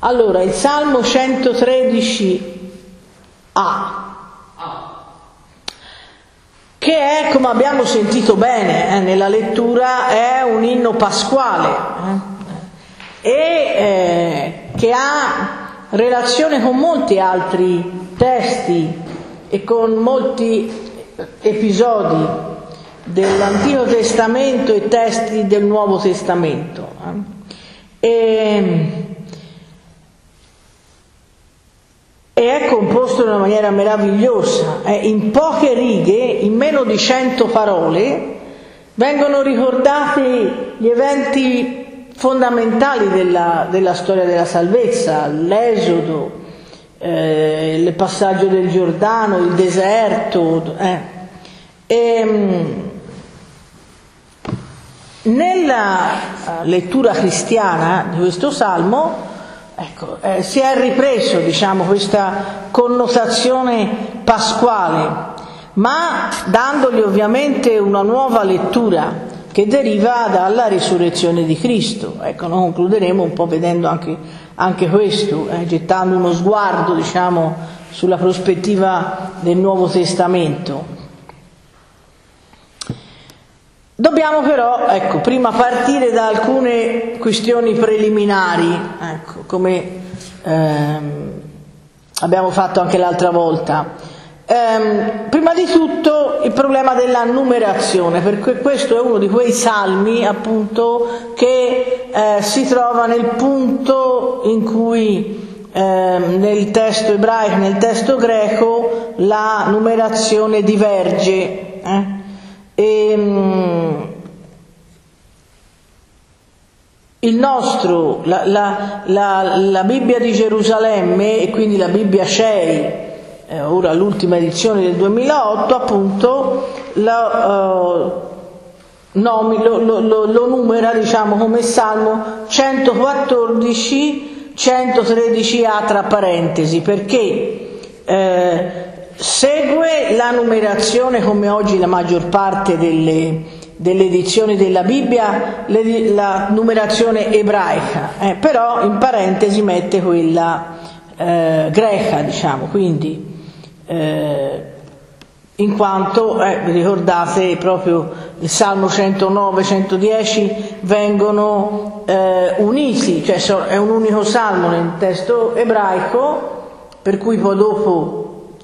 Allora, il Salmo 113a, che è, come abbiamo sentito bene nella lettura, è un inno pasquale e che ha relazione con molti altri testi e con molti episodi dell'Antico Testamento e testi del Nuovo Testamento. E è composto in una maniera meravigliosa. In poche righe, in meno di 100 parole, vengono ricordati gli eventi fondamentali della storia della salvezza: l'Esodo, il passaggio del Giordano, il deserto. Nella lettura cristiana di questo salmo, si è ripreso, questa connotazione pasquale, ma dandogli ovviamente una nuova lettura che deriva dalla risurrezione di Cristo. Noi concluderemo un po' vedendo anche questo, gettando uno sguardo, sulla prospettiva del Nuovo Testamento. Dobbiamo però, prima partire da alcune questioni preliminari, come abbiamo fatto anche l'altra volta. Prima di tutto il problema della numerazione, perché questo è uno di quei salmi, appunto, che si trova nel punto in cui nel testo ebraico, nel testo greco, la numerazione diverge. Il nostro, la Bibbia di Gerusalemme, e quindi la Bibbia CEI, ora l'ultima edizione del 2008, appunto lo numera, come Salmo 114-113a tra parentesi, perché segue la numerazione, come oggi la maggior parte delle edizioni della Bibbia, la numerazione ebraica, però in parentesi mette quella greca, quindi in quanto ricordate proprio il Salmo 109-110 vengono uniti, cioè è un unico salmo nel testo ebraico, per cui poi dopo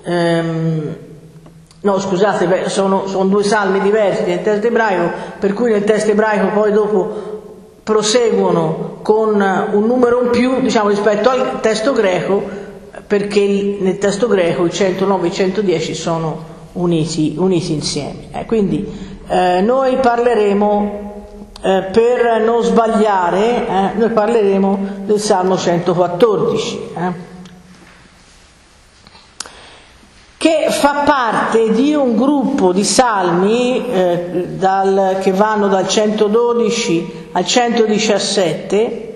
sono due salmi diversi nel testo ebraico, per cui nel testo ebraico poi dopo proseguono con un numero in più, rispetto al testo greco, perché nel testo greco il 109 e il 110 sono uniti insieme. Quindi noi parleremo, per non sbagliare, noi parleremo del Salmo 114. Che fa parte di un gruppo di salmi che vanno dal 112 al 117,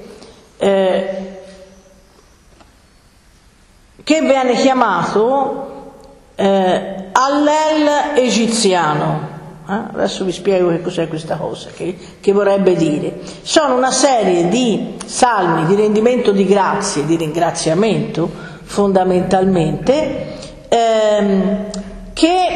che viene chiamato Allel egiziano. Adesso vi spiego che cos'è questa cosa, che vorrebbe dire. Sono una serie di salmi di rendimento di grazie, di ringraziamento fondamentalmente, che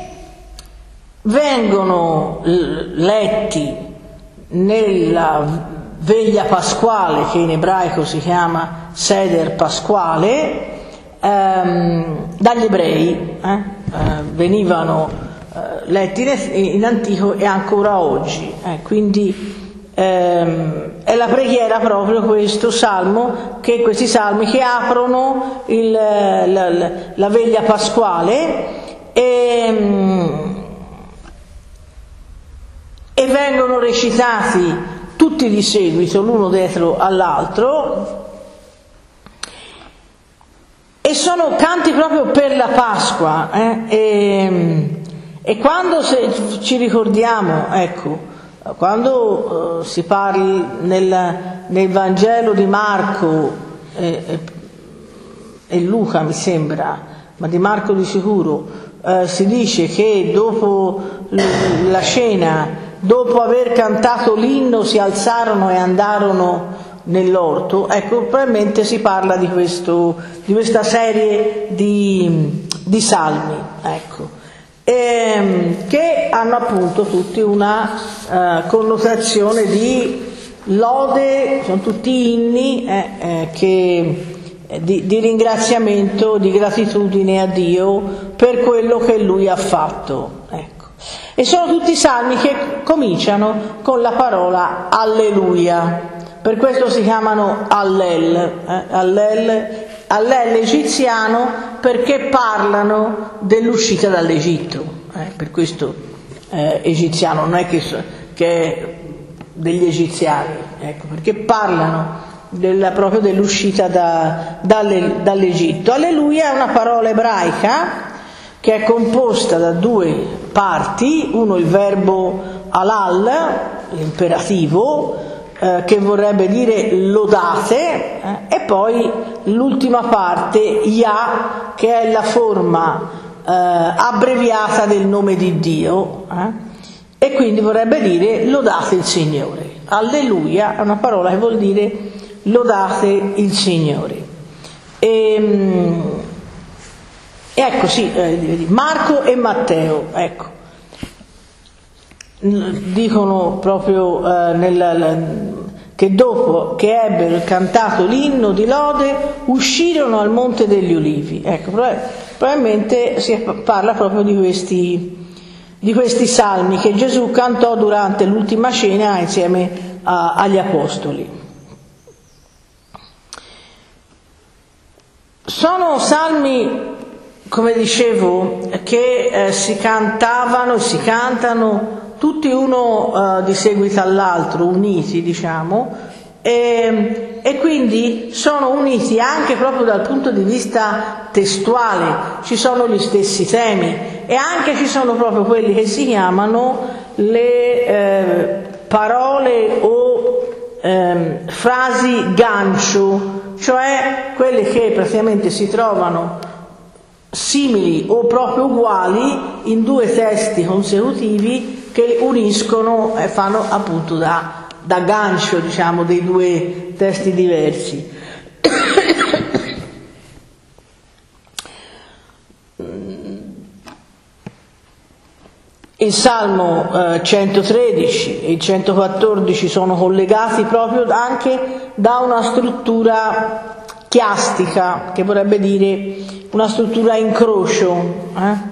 vengono letti nella veglia pasquale, che in ebraico si chiama Seder pasquale, dagli ebrei, venivano letti in antico e ancora oggi, quindi è la preghiera proprio questo salmo, questi salmi che aprono la veglia pasquale e vengono recitati tutti di seguito, l'uno dietro all'altro, e sono canti proprio per la Pasqua, e quando ci ricordiamo, quando si parla nel Vangelo di Marco e Luca, mi sembra, ma di Marco di sicuro, si dice che dopo la cena, dopo aver cantato l'inno, si alzarono e andarono nell'orto, ecco, probabilmente si parla di questa serie di salmi, ecco, che hanno appunto tutti una connotazione di lode, sono tutti inni di ringraziamento, di gratitudine a Dio per quello che Lui ha fatto, ecco. E sono tutti salmi che cominciano con la parola alleluia, per questo si chiamano Allel, Allel egiziano, perché parlano dell'uscita dall'Egitto, per questo egiziano, non è che è degli egiziani, ecco, perché parlano proprio dell'uscita dall'Egitto. Alleluia è una parola ebraica che è composta da due parti, uno il verbo alal, l'imperativo, che vorrebbe dire lodate, e poi l'ultima parte, Yah, che è la forma abbreviata del nome di Dio, e quindi vorrebbe dire lodate il Signore. Alleluia è una parola che vuol dire lodate il Signore. Ecco, sì, Marco e Matteo, ecco, dicono proprio che dopo che ebbero cantato l'inno di lode uscirono al Monte degli Ulivi. Ecco, probabilmente si parla proprio di questi salmi che Gesù cantò durante l'ultima cena insieme agli Apostoli. Sono salmi, come dicevo, che si cantavano e si cantano tutti uno di seguito all'altro, uniti, diciamo, e quindi sono uniti anche proprio dal punto di vista testuale, ci sono gli stessi temi e anche ci sono proprio quelli che si chiamano le parole o frasi gancio, cioè quelle che praticamente si trovano simili o proprio uguali in due testi consecutivi che uniscono e fanno appunto da gancio, diciamo, dei due testi diversi. Il Salmo 113 e il 114 sono collegati proprio anche da una struttura chiastica, che vorrebbe dire una struttura in crocio.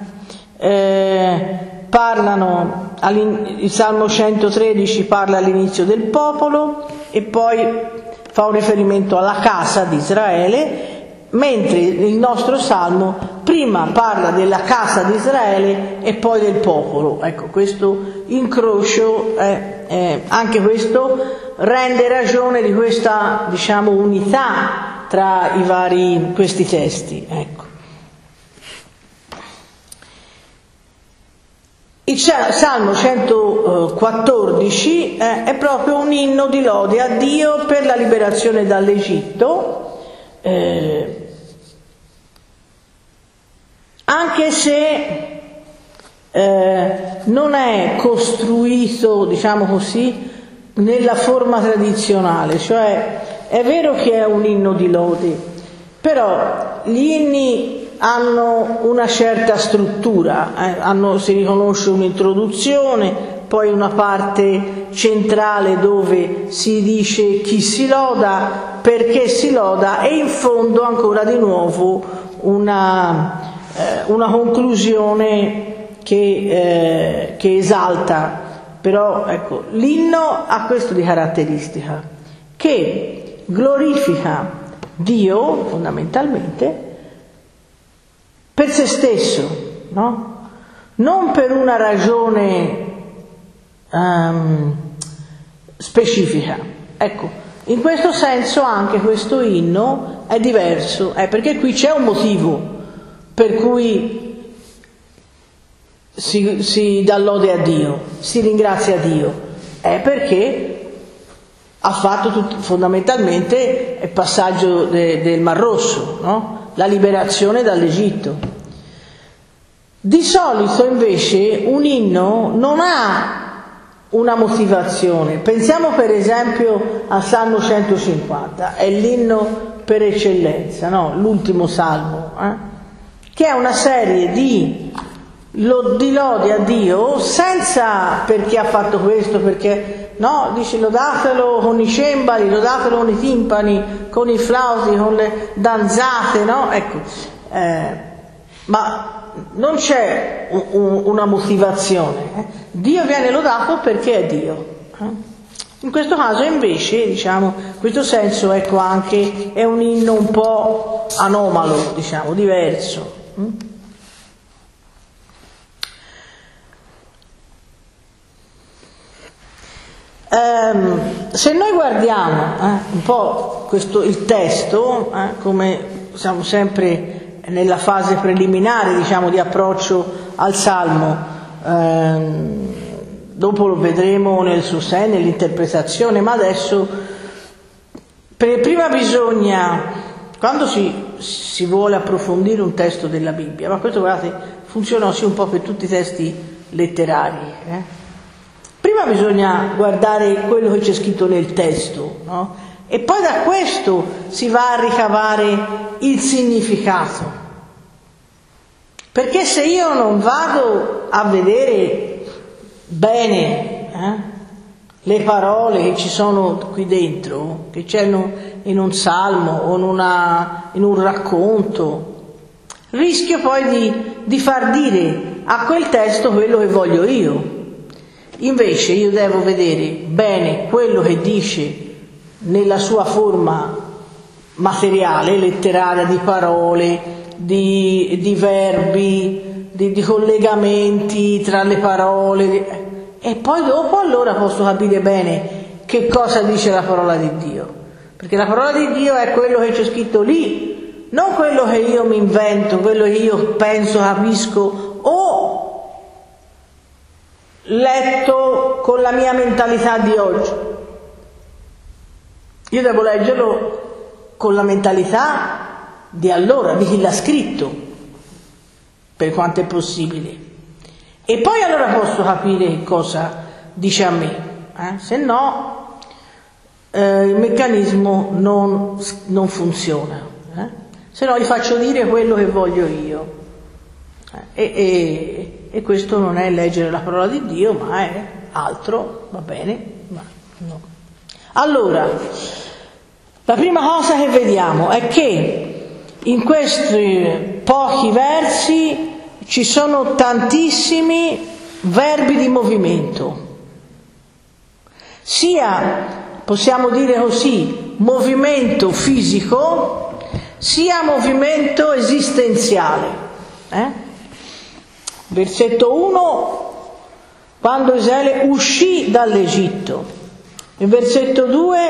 Il Salmo 113 parla all'inizio del popolo e poi fa un riferimento alla casa di Israele, mentre il nostro Salmo prima parla della casa di Israele e poi del popolo. Ecco, questo incrocio, anche questo rende ragione di questa, diciamo, unità tra questi testi. Ecco. Il Salmo 114 è proprio un inno di lode a Dio per la liberazione dall'Egitto, anche se non è costruito, diciamo così, nella forma tradizionale, cioè è vero che è un inno di lode, però gli inni hanno una certa struttura, si riconosce un'introduzione, poi una parte centrale dove si dice chi si loda, perché si loda, e in fondo ancora di nuovo una conclusione che esalta. Però ecco, l'inno ha questo di caratteristica, che glorifica Dio fondamentalmente per se stesso, no? Non per una ragione specifica. Ecco, in questo senso anche questo inno è diverso, perché qui c'è un motivo per cui si dà lode a Dio, si ringrazia Dio, è perché ha fatto fondamentalmente il passaggio del Mar Rosso, no? La liberazione dall'Egitto. Di solito invece un inno non ha una motivazione. Pensiamo per esempio al Salmo 150, è l'inno per eccellenza, no? L'ultimo salmo, che è una serie di lodi a Dio, senza perché ha fatto questo, perché no, dice lodatelo con i cembali, lodatelo con i timpani, con i flauti, con le danzate, no? Ecco, ma non c'è una motivazione. Dio viene lodato perché è Dio. In questo caso invece, diciamo, questo senso, ecco, anche è un inno un po' anomalo, diciamo, diverso. Se noi guardiamo un po' il testo, come siamo sempre nella fase preliminare, diciamo, di approccio al Salmo, dopo lo vedremo nel suo sé, nell'interpretazione, ma adesso prima bisogna, quando si vuole approfondire un testo della Bibbia, ma questo, guardate, funziona così un po' per tutti i testi letterari, prima bisogna guardare quello che c'è scritto nel testo, no? E poi da questo si va a ricavare il significato. Perché se io non vado a vedere bene le parole che ci sono qui dentro, che c'erano in un salmo o in un racconto, rischio poi di far dire a quel testo quello che voglio io. Invece io devo vedere bene quello che dice nella sua forma materiale, letteraria, di parole, di verbi, di collegamenti tra le parole, e poi dopo allora posso capire bene che cosa dice la parola di Dio, perché la parola di Dio è quello che c'è scritto lì, non quello che io mi invento, quello che io penso, capisco o letto con la mia mentalità di oggi. Io devo leggerlo con la mentalità di allora, di chi l'ha scritto, per quanto è possibile, e poi allora posso capire che cosa dice a me, se no il meccanismo non funziona, se no gli faccio dire quello che voglio io, e questo non è leggere la parola di Dio, ma è altro, va bene, ma no. Allora, la prima cosa che vediamo è che in questi pochi versi ci sono tantissimi verbi di movimento, sia, possiamo dire così, movimento fisico, sia movimento esistenziale. Versetto 1, quando Israele uscì dall'Egitto. Il versetto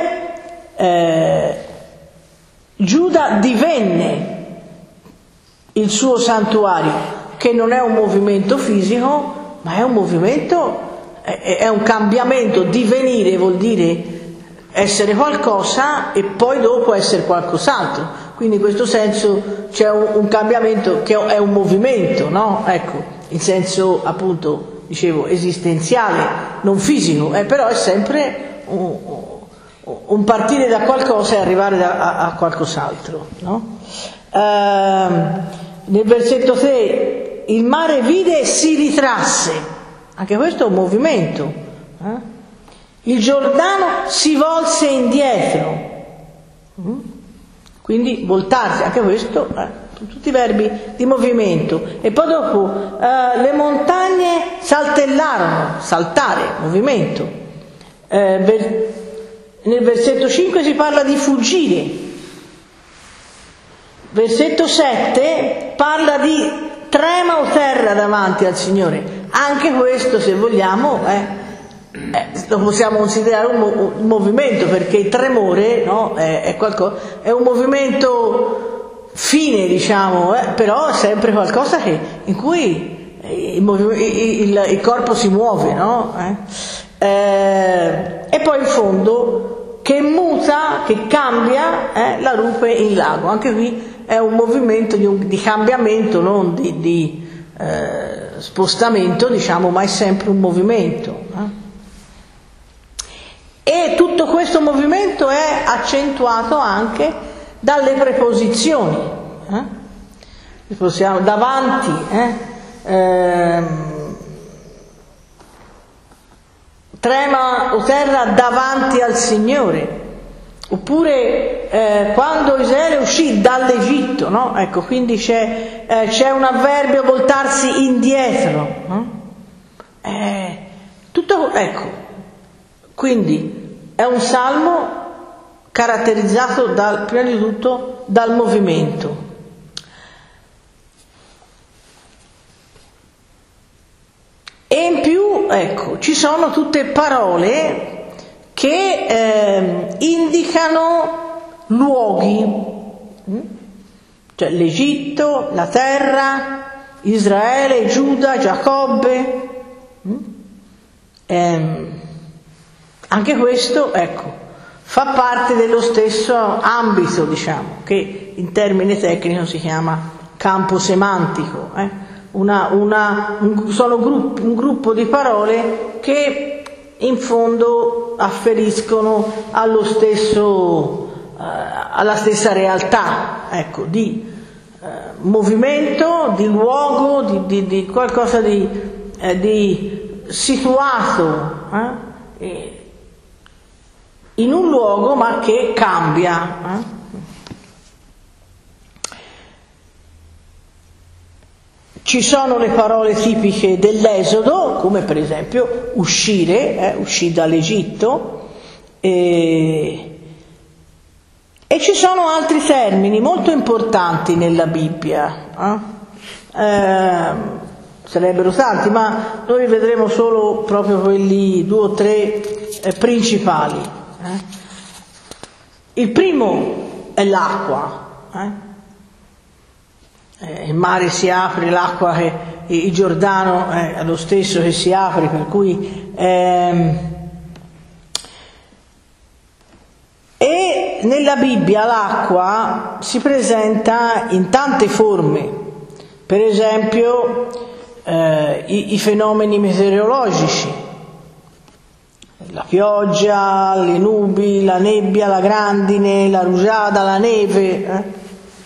2, Giuda divenne il suo santuario, che non è un movimento fisico, ma è un movimento, è un cambiamento. Divenire vuol dire essere qualcosa e poi dopo essere qualcos'altro. Quindi in questo senso c'è un cambiamento che è un movimento, no? Ecco, in senso appunto, dicevo, esistenziale, non fisico, però è sempre un partire da qualcosa e arrivare a qualcos'altro, no? Nel versetto 3, il mare vide e si ritrasse, anche questo è un movimento. Il Giordano si volse indietro, quindi voltarsi, anche questo tutti i verbi di movimento. E poi dopo le montagne saltellarono, saltare, movimento. Nel versetto 5 si parla di fuggire. Versetto 7 parla di trema o terra davanti al Signore. Anche questo, se vogliamo, lo possiamo considerare un movimento, perché il tremore, no, è un movimento fine, diciamo, però è sempre qualcosa in cui il corpo si muove, no? E poi in fondo che muta, che cambia la rupe in lago. Anche qui è un movimento di cambiamento, non di spostamento, diciamo, ma è sempre un movimento. E tutto questo movimento è accentuato anche dalle preposizioni. Possiamo, davanti, trema o terra davanti al Signore. Oppure quando Israele uscì dall'Egitto, no? Ecco, quindi c'è un avverbio, voltarsi indietro. Ecco, quindi è un salmo caratterizzato prima di tutto dal movimento. E in più, ecco, ci sono tutte parole che indicano luoghi, cioè l'Egitto, la terra, Israele, Giuda, Giacobbe. Anche questo, ecco, fa parte dello stesso ambito, diciamo, che in termine tecnico si chiama campo semantico. Sono un gruppo di parole che in fondo afferiscono alla stessa realtà, ecco, di movimento, di luogo, di qualcosa di situato in un luogo ma che cambia. Ci sono le parole tipiche dell'Esodo, come per esempio uscire, uscì dall'Egitto, e ci sono altri termini molto importanti nella Bibbia. Sarebbero tanti, ma noi vedremo solo proprio quelli 2 o 3 principali. Il primo è l'acqua. Il mare si apre, l'acqua, il Giordano è lo stesso che si apre, per cui e nella Bibbia l'acqua si presenta in tante forme, per esempio i fenomeni meteorologici, la pioggia, le nubi, la nebbia, la grandine, la rugiada, la neve.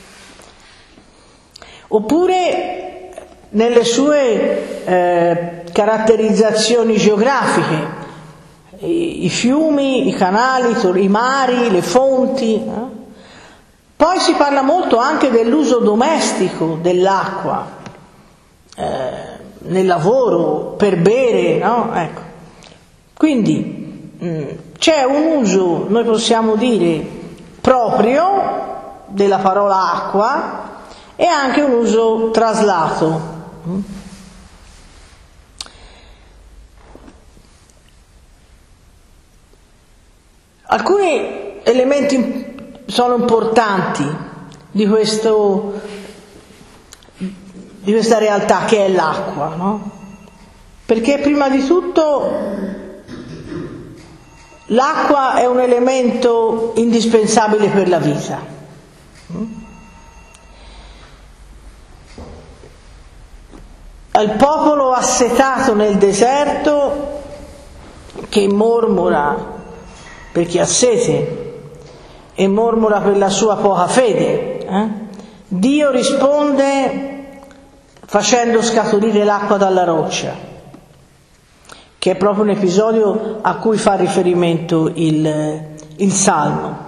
Oppure nelle sue caratterizzazioni geografiche, i fiumi, i canali, i mari, le fonti. Poi si parla molto anche dell'uso domestico dell'acqua, nel lavoro, per bere, no? Ecco. Quindi c'è un uso, noi possiamo dire, proprio della parola acqua, e anche un uso traslato. Alcuni elementi sono importanti di questa realtà che è l'acqua, no? Perché prima di tutto l'acqua è un elemento indispensabile per la vita. Al popolo assetato nel deserto, che mormora perché ha sete e mormora per la sua poca fede, Dio risponde facendo scaturire l'acqua dalla roccia, che è proprio un episodio a cui fa riferimento il Salmo.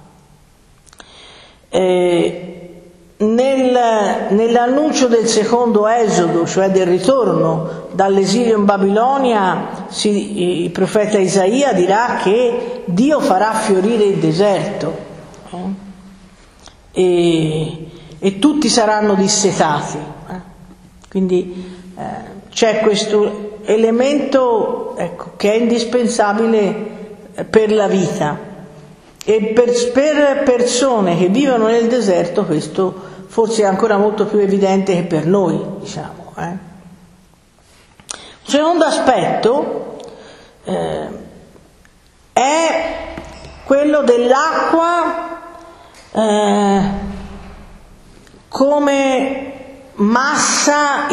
Nell'annuncio del secondo Esodo, cioè del ritorno dall'esilio in Babilonia, il profeta Isaia dirà che Dio farà fiorire il deserto e tutti saranno dissetati. Quindi c'è questo elemento, ecco, che è indispensabile per la vita. E per persone che vivono nel deserto questo forse è ancora molto più evidente che per noi, diciamo. Un secondo aspetto è quello dell'acqua come massa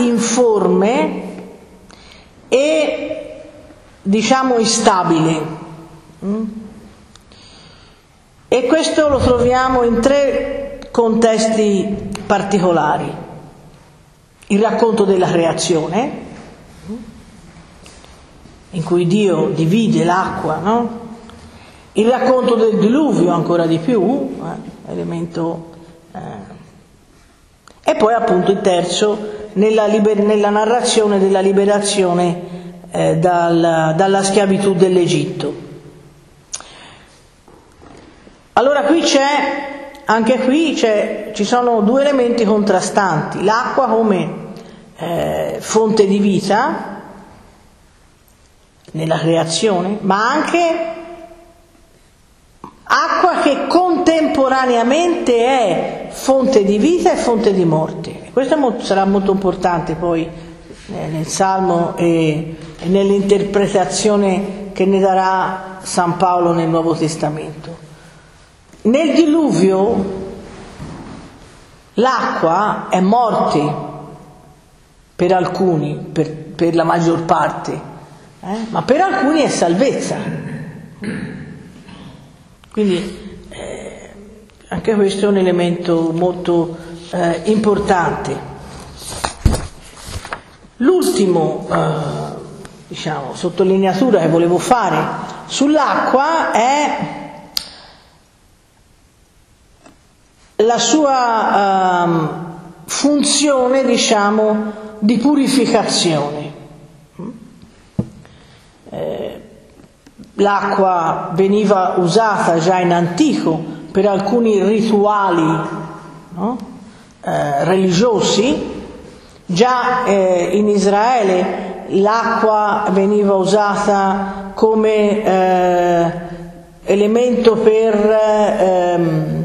informe e, diciamo, instabile. E questo lo troviamo in 3 contesti particolari: il racconto della creazione, in cui Dio divide l'acqua, no? Il racconto del diluvio, ancora di più, elemento, e poi appunto il terzo nella narrazione della liberazione dalla schiavitù dell'Egitto. Allora anche qui ci sono 2 elementi contrastanti: l'acqua come fonte di vita nella creazione, ma anche acqua che contemporaneamente è fonte di vita e fonte di morte. Questo sarà molto importante poi nel Salmo e nell'interpretazione che ne darà San Paolo nel Nuovo Testamento. Nel diluvio l'acqua è morte per alcuni, per la maggior parte, ma per alcuni è salvezza. Quindi anche questo è un elemento molto importante. L'ultimo sottolineatura che volevo fare sull'acqua è la sua funzione, di purificazione. L'acqua veniva usata già in antico per alcuni rituali, no? Religiosi. Già in Israele l'acqua veniva usata come elemento per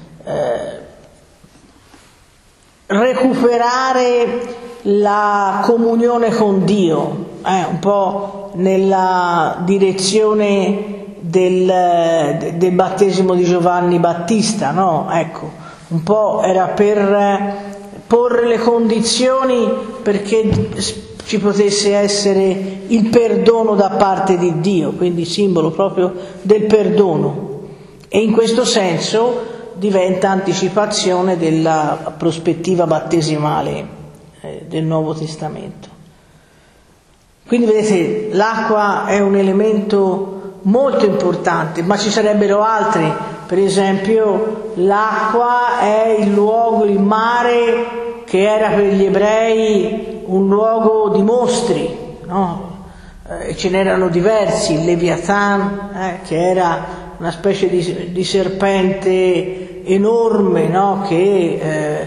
recuperare la comunione con Dio, un po' nella direzione del battesimo di Giovanni Battista, no? Ecco, un po' era per porre le condizioni perché ci potesse essere il perdono da parte di Dio, quindi simbolo proprio del perdono, e in questo senso diventa anticipazione della prospettiva battesimale del Nuovo Testamento. Quindi vedete, l'acqua è un elemento molto importante, ma ci sarebbero altri. Per esempio, l'acqua è il luogo, il mare, che era per gli ebrei un luogo di mostri, no? Ce n'erano diversi: il Leviathan, che era una specie di serpente enorme, no? Che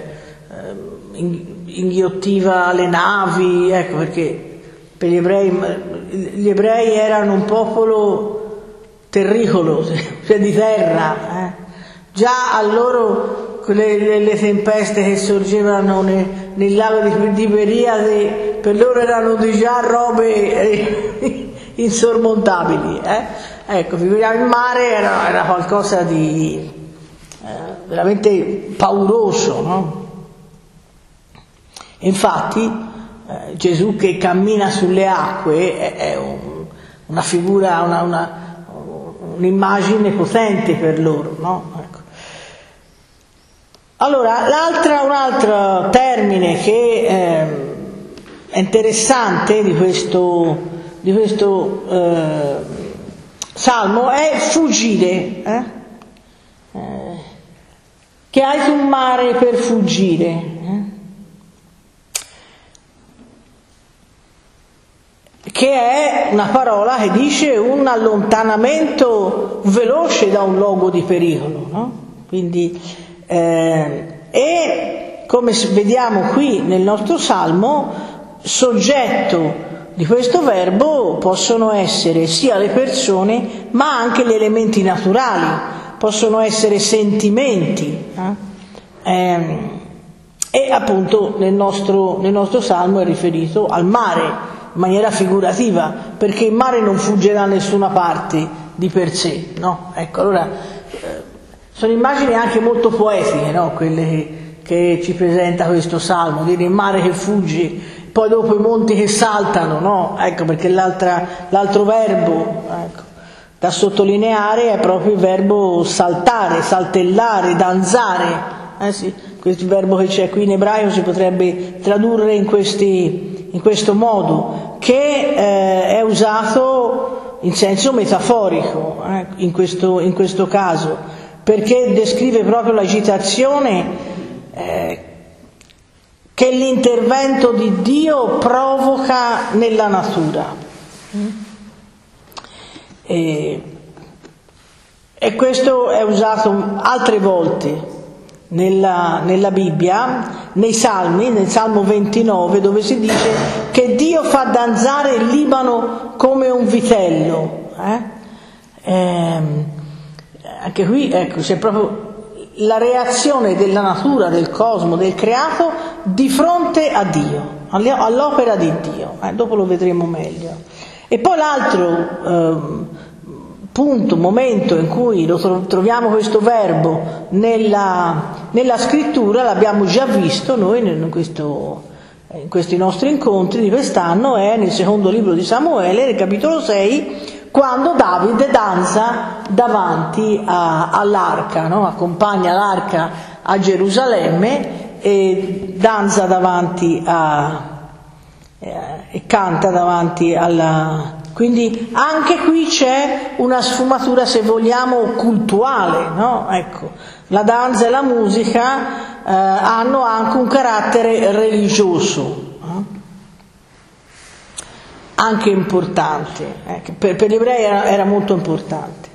inghiottiva le navi, ecco, perché per gli ebrei erano un popolo terricolo, cioè di terra. Già a loro le tempeste che sorgevano nel lago di Tiberiade, per loro erano già robe insormontabili. Ecco, figuriamo il mare, era qualcosa di veramente pauroso, no? Infatti Gesù che cammina sulle acque è una figura, un'immagine potente per loro, no? Ecco. Allora, un altro termine che è interessante di questo salmo è fuggire. Che hai sul mare per fuggire. Che è una parola che dice un allontanamento veloce da un luogo di pericolo, no? Quindi, e come vediamo qui nel nostro salmo, soggetto di questo verbo possono essere sia le persone, ma anche gli elementi naturali, possono essere sentimenti. E appunto nel nostro salmo è riferito al mare, in maniera figurativa, perché il mare non fugge da nessuna parte di per sé, no? Ecco, allora sono immagini anche molto poetiche, no? Quelle che ci presenta questo salmo, dire il mare che fugge, poi dopo i monti che saltano, no? Ecco, perché l'altro verbo, ecco, da sottolineare è proprio il verbo saltare, saltellare, danzare. Sì, questo verbo che c'è qui in ebraico si potrebbe tradurre in questo modo, che è usato in senso metaforico in questo caso, perché descrive proprio l'agitazione che l'intervento di Dio provoca nella natura. E questo è usato altre volte nella Bibbia, nei Salmi, nel Salmo 29, dove si dice che Dio fa danzare il Libano come un vitello. Anche qui, ecco, c'è proprio la reazione della natura, del cosmo, del creato di fronte a Dio, all'opera di Dio. Dopo lo vedremo meglio. E poi l'altro momento in cui troviamo questo verbo nella scrittura, l'abbiamo già visto noi in questi nostri incontri di quest'anno, è nel secondo libro di Samuele, nel capitolo 6, quando Davide danza davanti all'arca, no? Accompagna l'arca a Gerusalemme e danza davanti e canta davanti alla... Quindi anche qui c'è una sfumatura, se vogliamo, cultuale, no? Ecco, la danza e la musica hanno anche un carattere religioso, anche importante, per gli ebrei era molto importante.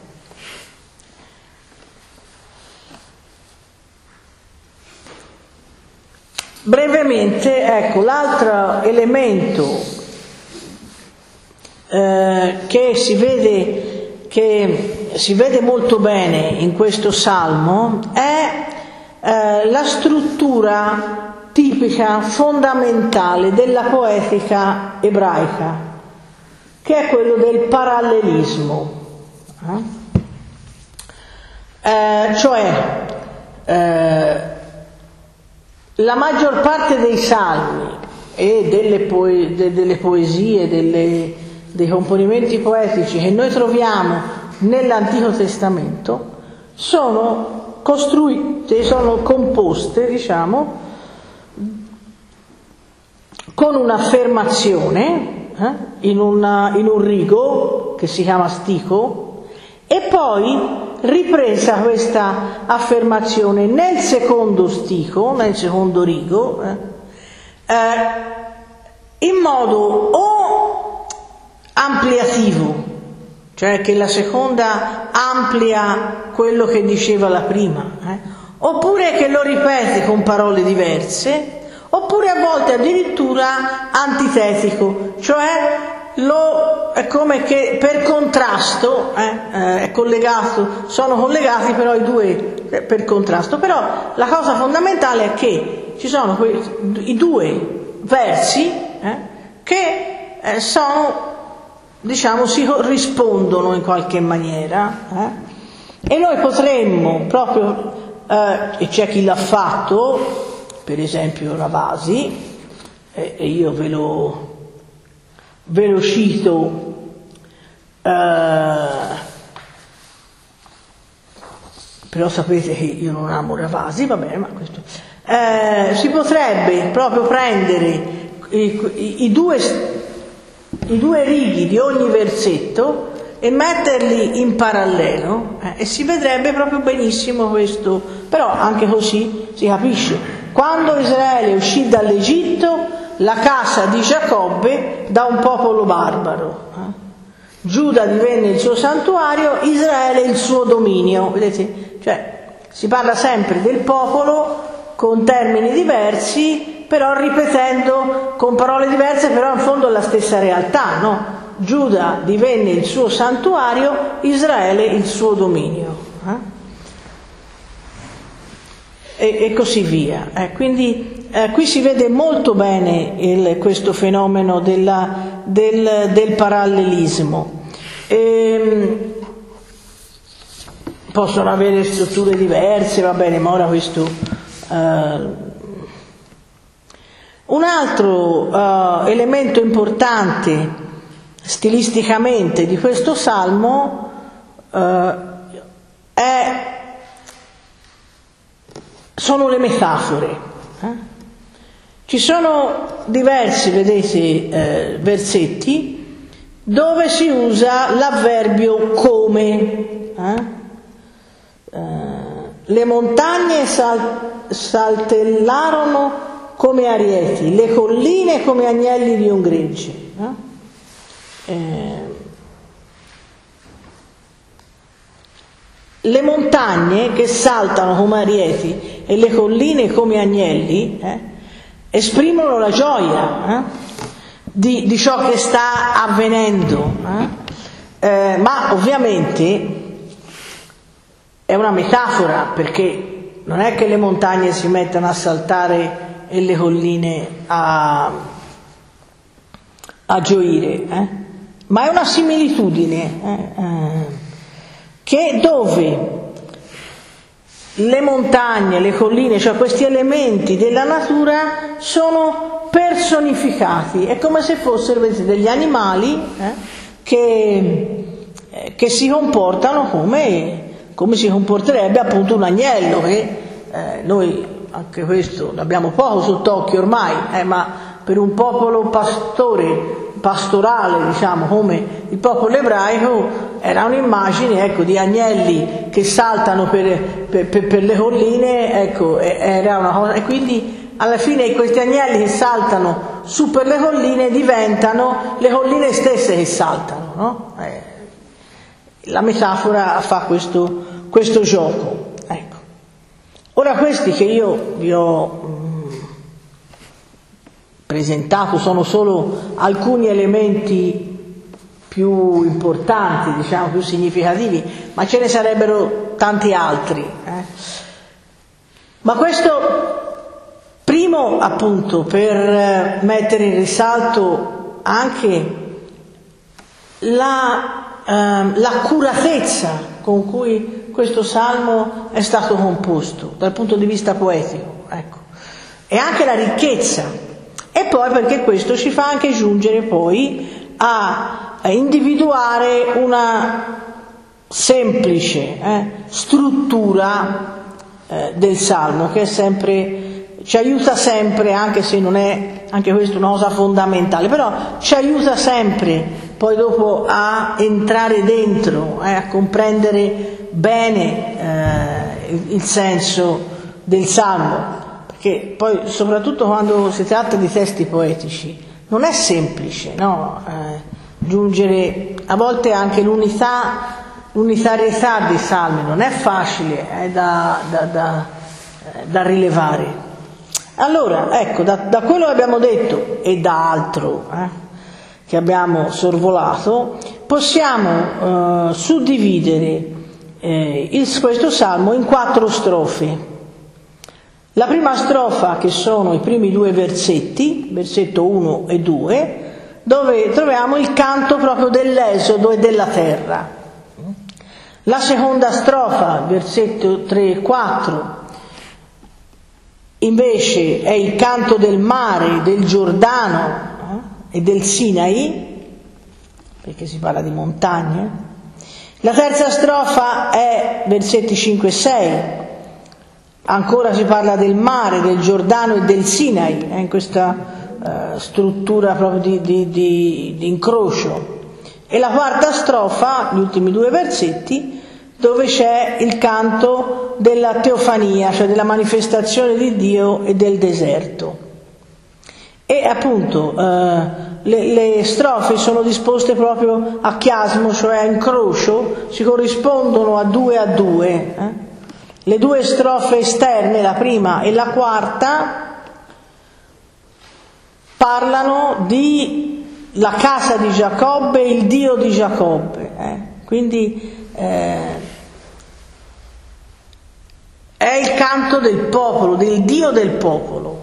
Brevemente, ecco, l'altro elemento che si vede molto bene in questo salmo è la struttura tipica, fondamentale della poetica ebraica, che è quello del parallelismo, cioè la maggior parte dei salmi e delle poesie, dei componimenti poetici che noi troviamo nell'Antico Testamento sono composte, diciamo, con un'affermazione in un rigo che si chiama stico, e poi ripresa questa affermazione nel secondo stico, nel secondo rigo, in modo o ampliativo, cioè che la seconda amplia quello che diceva la prima, oppure che lo ripete con parole diverse, oppure a volte addirittura antitetico, cioè è come che per contrasto è collegato, sono collegati però i due per contrasto. Però la cosa fondamentale è che ci sono i due versi che sono, diciamo, si corrispondono in qualche maniera, e noi potremmo proprio, e c'è chi l'ha fatto, per esempio Ravasi, e io ve lo cito, però sapete che io non amo Ravasi, va bene, ma questo si potrebbe proprio prendere i due righi di ogni versetto e metterli in parallelo, e si vedrebbe proprio benissimo questo. Però anche così si capisce. Quando Israele uscì dall'Egitto, la casa di Giacobbe da un popolo barbaro, Giuda divenne il suo santuario, Israele il suo dominio. Vedete? Cioè, si parla sempre del popolo con termini diversi, però ripetendo con parole diverse, però in fondo è la stessa realtà, no? Giuda divenne il suo santuario, Israele il suo dominio, e così via. Quindi qui si vede molto bene questo fenomeno del parallelismo. Possono avere strutture diverse, va bene, ma ora questo... Un altro elemento importante stilisticamente di questo salmo sono le metafore. Ci sono diversi, vedete, versetti dove si usa l'avverbio come. Le montagne saltellarono come arieti, le colline come agnelli di un gregge. Le montagne che saltano come arieti e le colline come agnelli esprimono la gioia di ciò che sta avvenendo, ma ovviamente è una metafora, perché non è che le montagne si mettano a saltare e le colline a gioire, ma è una similitudine che dove le montagne, le colline, cioè questi elementi della natura sono personificati, è come se fossero degli animali che si comportano come si comporterebbe appunto un agnello, che noi anche questo l'abbiamo poco sott'occhio ormai, ma per un popolo pastorale, diciamo, come il popolo ebraico, era un'immagine, ecco, di agnelli che saltano per le colline, ecco, era una cosa, e quindi alla fine questi agnelli che saltano su per le colline diventano le colline stesse che saltano, no? La metafora fa questo gioco, ecco. Ora, questi che io vi ho presentato sono solo alcuni elementi più importanti, diciamo, più significativi, ma ce ne sarebbero tanti altri. Ma questo primo, appunto, per mettere in risalto anche l'accuratezza con cui questo salmo è stato composto dal punto di vista poetico, ecco, e anche la ricchezza, e poi perché questo ci fa anche giungere poi a individuare una semplice struttura del salmo, che è sempre, ci aiuta sempre, anche se non è anche questo una cosa fondamentale, però ci aiuta sempre poi dopo a entrare dentro, a comprendere bene il senso del salmo, perché poi soprattutto quando si tratta di testi poetici non è semplice, no? Giungere a volte anche l'unitarietà dei salmi non è facile da rilevare. Allora, ecco, da quello che abbiamo detto e da altro che abbiamo sorvolato, possiamo suddividere questo salmo in 4 strofe. La prima strofa, che sono i primi 2 versetti, versetto 1 e 2, dove troviamo il canto proprio dell'esodo e della terra. La seconda strofa, versetto 3 e 4, invece è il canto del mare, del Giordano e del Sinai, perché si parla di montagne. La terza strofa è versetti 5 e 6, ancora si parla del mare, del Giordano e del Sinai, in questa struttura proprio di incrocio. E la quarta strofa, gli ultimi 2 versetti, dove c'è il canto della teofania, cioè della manifestazione di Dio e del deserto. E appunto le strofe sono disposte proprio a chiasmo, cioè a incrocio, si corrispondono a 2 a 2. Le 2 strofe esterne, la prima e la quarta, parlano di la casa di Giacobbe, il Dio di Giacobbe. Quindi è il canto del popolo, del Dio del popolo.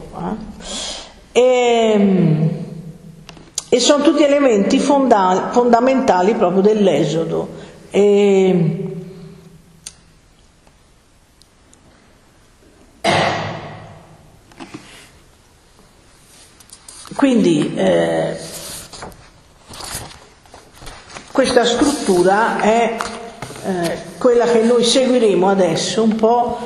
E sono tutti elementi fondamentali proprio dell'Esodo. Quindi questa struttura è quella che noi seguiremo adesso un po'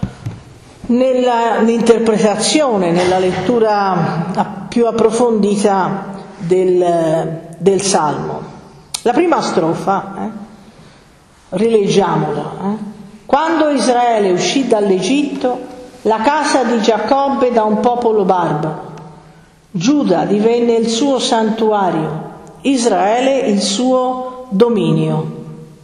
nell'interpretazione, nella lettura più approfondita del Salmo. La prima strofa, rileggiamola. Quando Israele uscì dall'Egitto, la casa di Giacobbe da un popolo barbaro, Giuda divenne il suo santuario, Israele il suo dominio.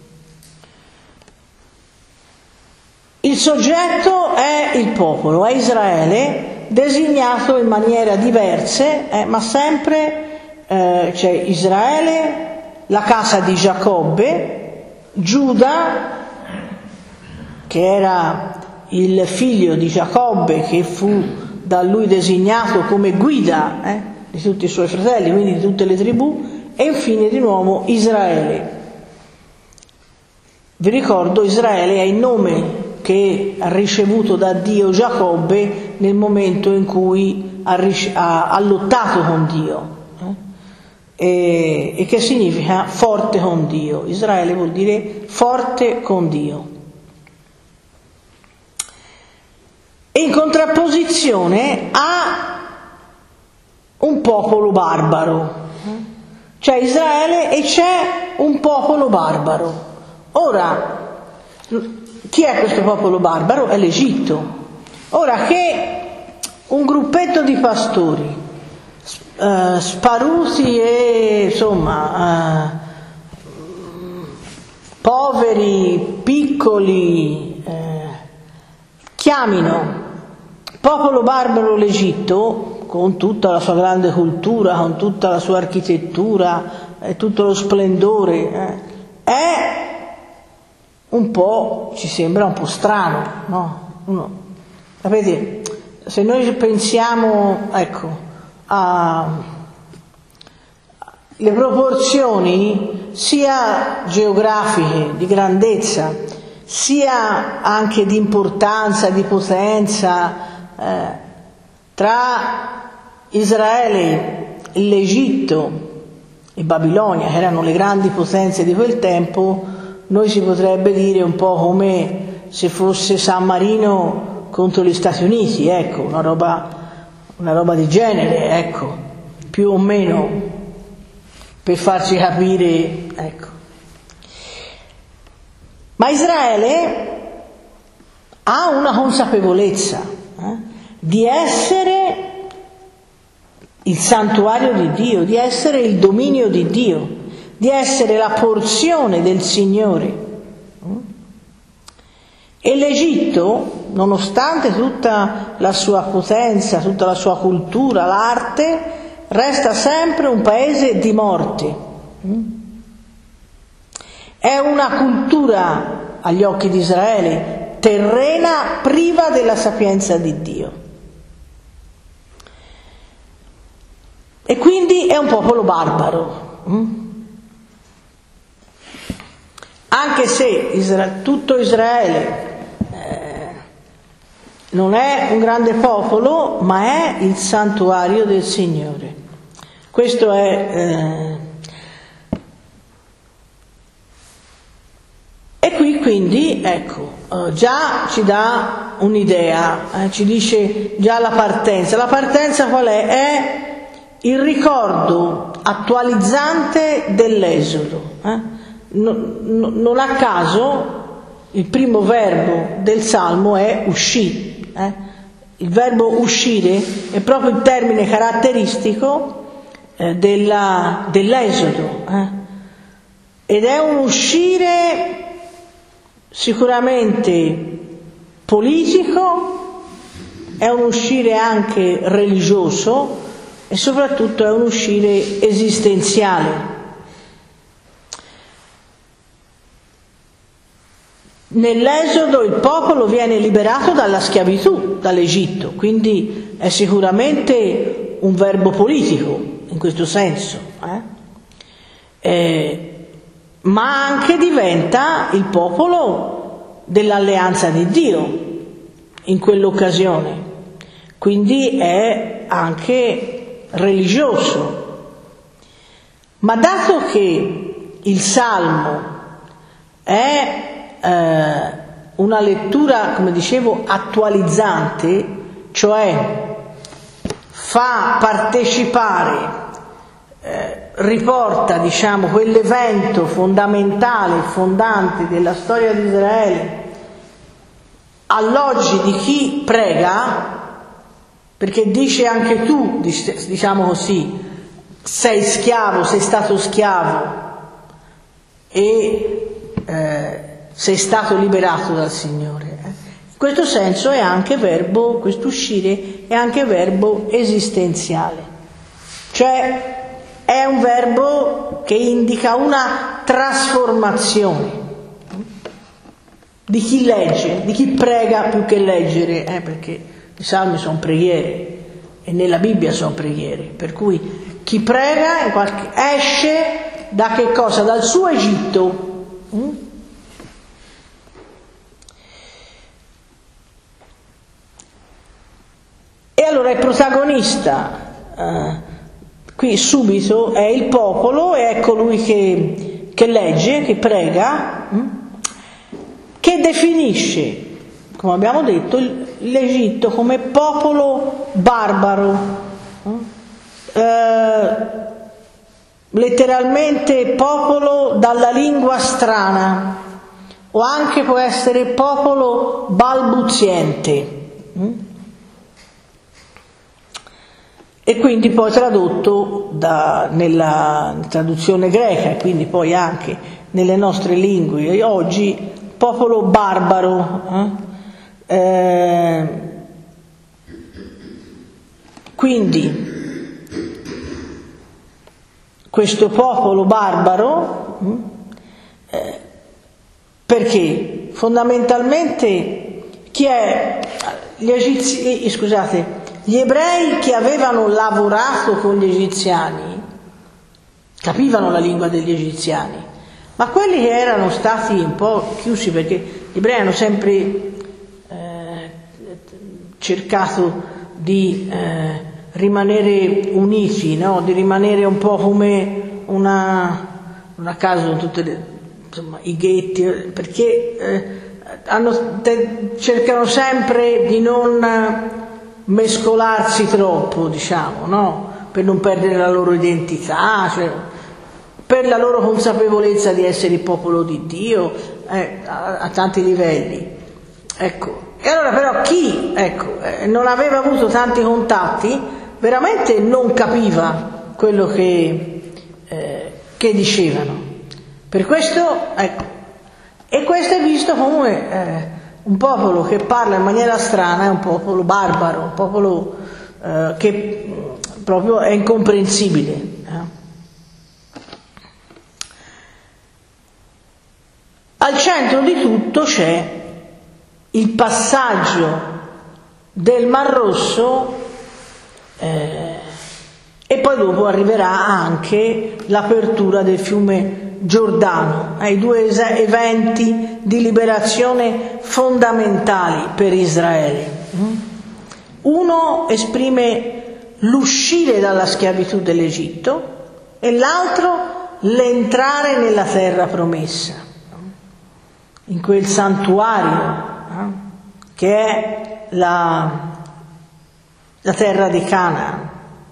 Il soggetto è il popolo, è Israele, designato in maniera diverse, ma sempre c'è Israele, la casa di Giacobbe, Giuda, che era il figlio di Giacobbe, che fu da lui designato come guida di tutti i suoi fratelli, quindi di tutte le tribù, e infine di nuovo Israele. Vi ricordo, Israele è il nome che ha ricevuto da Dio Giacobbe nel momento in cui ha lottato con Dio, e che significa forte con Dio. Israele vuol dire forte con Dio. E in contrapposizione a un popolo barbaro. C'è Israele e c'è un popolo barbaro. Ora, chi è questo popolo barbaro? È l'Egitto. Ora, che un gruppetto di pastori sparuti e insomma poveri, piccoli, chiamino popolo barbaro l'Egitto, con tutta la sua grande cultura, con tutta la sua architettura e tutto lo splendore, è un po', ci sembra un po' strano, no? Sapete, se noi pensiamo, alle proporzioni sia geografiche di grandezza, sia anche di importanza, di potenza, tra Israele, l'Egitto e Babilonia, che erano le grandi potenze di quel tempo, noi si potrebbe dire un po' come se fosse San Marino contro gli Stati Uniti, una roba di genere, più o meno, per farci capire, Ma Israele ha una consapevolezza di essere il santuario di Dio, di essere il dominio di Dio, di essere la porzione del Signore. E l'Egitto, nonostante tutta la sua potenza, tutta la sua cultura, l'arte, resta sempre un paese di morte. È una cultura, agli occhi di Israele, terrena, priva della sapienza di Dio. E quindi è un popolo barbaro. Anche se tutto Israele non è un grande popolo, ma è il santuario del Signore. Questo è... E qui quindi, già ci dà un'idea, ci dice già la partenza. La partenza qual è? È il ricordo attualizzante dell'Esodo. Non a caso il primo verbo del Salmo è uscì. Il verbo uscire è proprio il termine caratteristico dell'Esodo, ed è un uscire sicuramente politico, è un uscire anche religioso e soprattutto è un uscire esistenziale. Nell'Esodo il popolo viene liberato dalla schiavitù, dall'Egitto, quindi è sicuramente un verbo politico in questo senso, ma anche diventa il popolo dell'alleanza di Dio in quell'occasione, quindi è anche religioso. Ma dato che il Salmo è una lettura, come dicevo, attualizzante, cioè fa partecipare, riporta, diciamo, quell'evento fondamentale, fondante della storia di Israele all'oggi di chi prega, perché dice anche tu, diciamo così, sei schiavo, sei stato schiavo e sei stato liberato dal Signore. In questo senso è anche verbo, questo uscire è anche verbo esistenziale, cioè è un verbo che indica una trasformazione di chi legge, di chi prega più che leggere, perché i salmi sono preghiere e nella Bibbia sono preghiere, per cui chi prega esce da che cosa? Dal suo Egitto. E allora il protagonista qui subito è il popolo, e è colui che legge, che prega, che definisce, come abbiamo detto, l'Egitto come popolo barbaro, letteralmente popolo dalla lingua strana, o anche può essere popolo balbuziente. E quindi poi tradotto nella traduzione greca, e quindi poi anche nelle nostre lingue oggi, popolo barbaro. Quindi questo popolo barbaro, perché fondamentalmente chi è gli ebrei che avevano lavorato con gli egiziani capivano la lingua degli egiziani, ma quelli che erano stati un po' chiusi, perché gli ebrei hanno sempre cercato di rimanere uniti, no? Di rimanere un po' come non a caso tutte i ghetti, perché cercano sempre di non mescolarsi troppo, diciamo, no? Per non perdere la loro identità, cioè, per la loro consapevolezza di essere il popolo di Dio, a tanti livelli. Ecco. E allora però chi non aveva avuto tanti contatti veramente non capiva quello che dicevano. Per questo, e questo è visto come un popolo che parla in maniera strana, è un popolo barbaro, un popolo che proprio è incomprensibile. Al centro di tutto c'è il passaggio del Mar Rosso, e poi dopo arriverà anche l'apertura del fiume Giordano, ai due eventi di liberazione fondamentali per Israele. Uno esprime l'uscire dalla schiavitù dell'Egitto e l'altro l'entrare nella terra promessa, in quel santuario che è la terra di Canaan.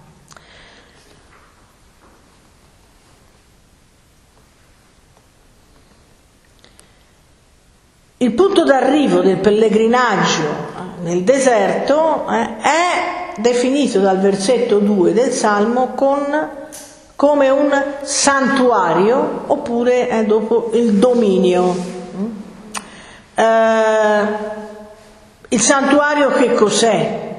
Il punto d'arrivo del pellegrinaggio nel deserto è definito dal versetto 2 del Salmo come un santuario, oppure dopo il dominio. Il santuario che cos'è?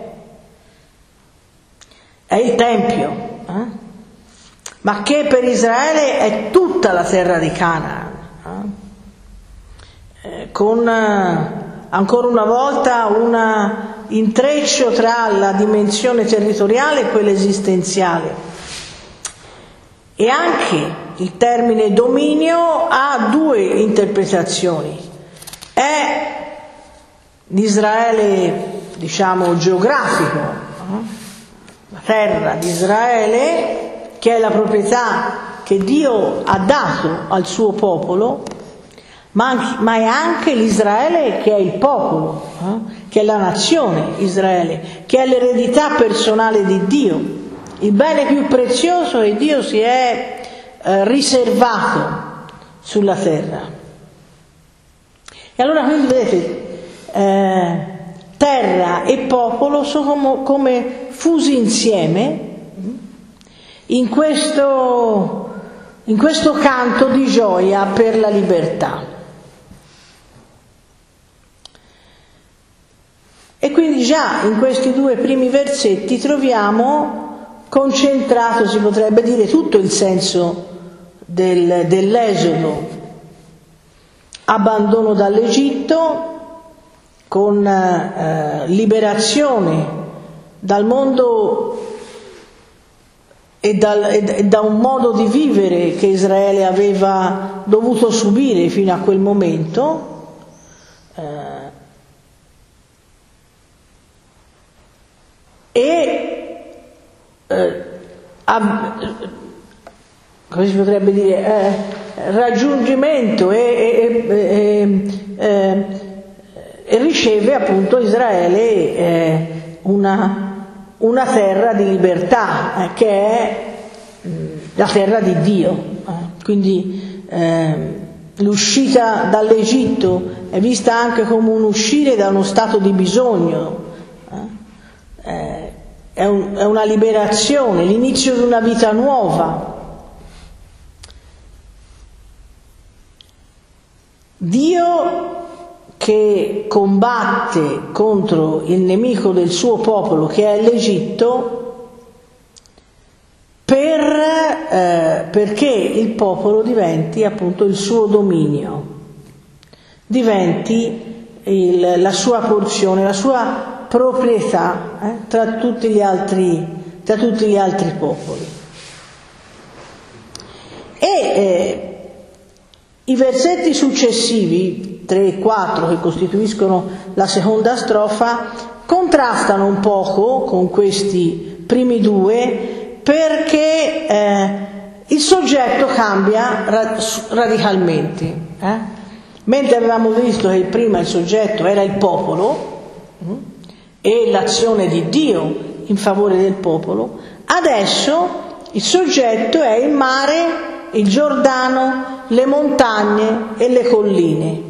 È il Tempio, ma che per Israele è tutta la terra di Canaan. Con ancora una volta un intreccio tra la dimensione territoriale e quella esistenziale. E anche il termine dominio ha due interpretazioni. È l'Israele, diciamo, geografico, la terra di Israele, che è la proprietà che Dio ha dato al suo popolo, ma è anche l'Israele che è il popolo, che è la nazione Israele, che è l'eredità personale di Dio, il bene più prezioso che Dio si è riservato sulla terra. E allora quindi vedete, terra e popolo sono come fusi insieme in questo canto di gioia per la libertà. E quindi già in questi due primi versetti troviamo concentrato, si potrebbe dire, tutto il senso dell'Esodo. Abbandono dall'Egitto con liberazione dal mondo e da un modo di vivere che Israele aveva dovuto subire fino a quel momento, come si potrebbe dire, raggiungimento e riceve appunto Israele una terra di libertà, che è la terra di Dio. Quindi l'uscita dall'Egitto è vista anche come un uscire da uno stato di bisogno, è una liberazione, l'inizio di una vita nuova. Dio che combatte contro il nemico del suo popolo, che è l'Egitto, perché il popolo diventi appunto il suo dominio, diventi la sua porzione, la sua proprietà tra tutti gli altri popoli. I versetti successivi, 3 e 4, che costituiscono la seconda strofa, contrastano un poco con questi primi due, perché il soggetto cambia radicalmente. Mentre avevamo visto che prima il soggetto era il popolo e l'azione di Dio in favore del popolo, adesso il soggetto è il mare, il Giordano, le montagne e le colline.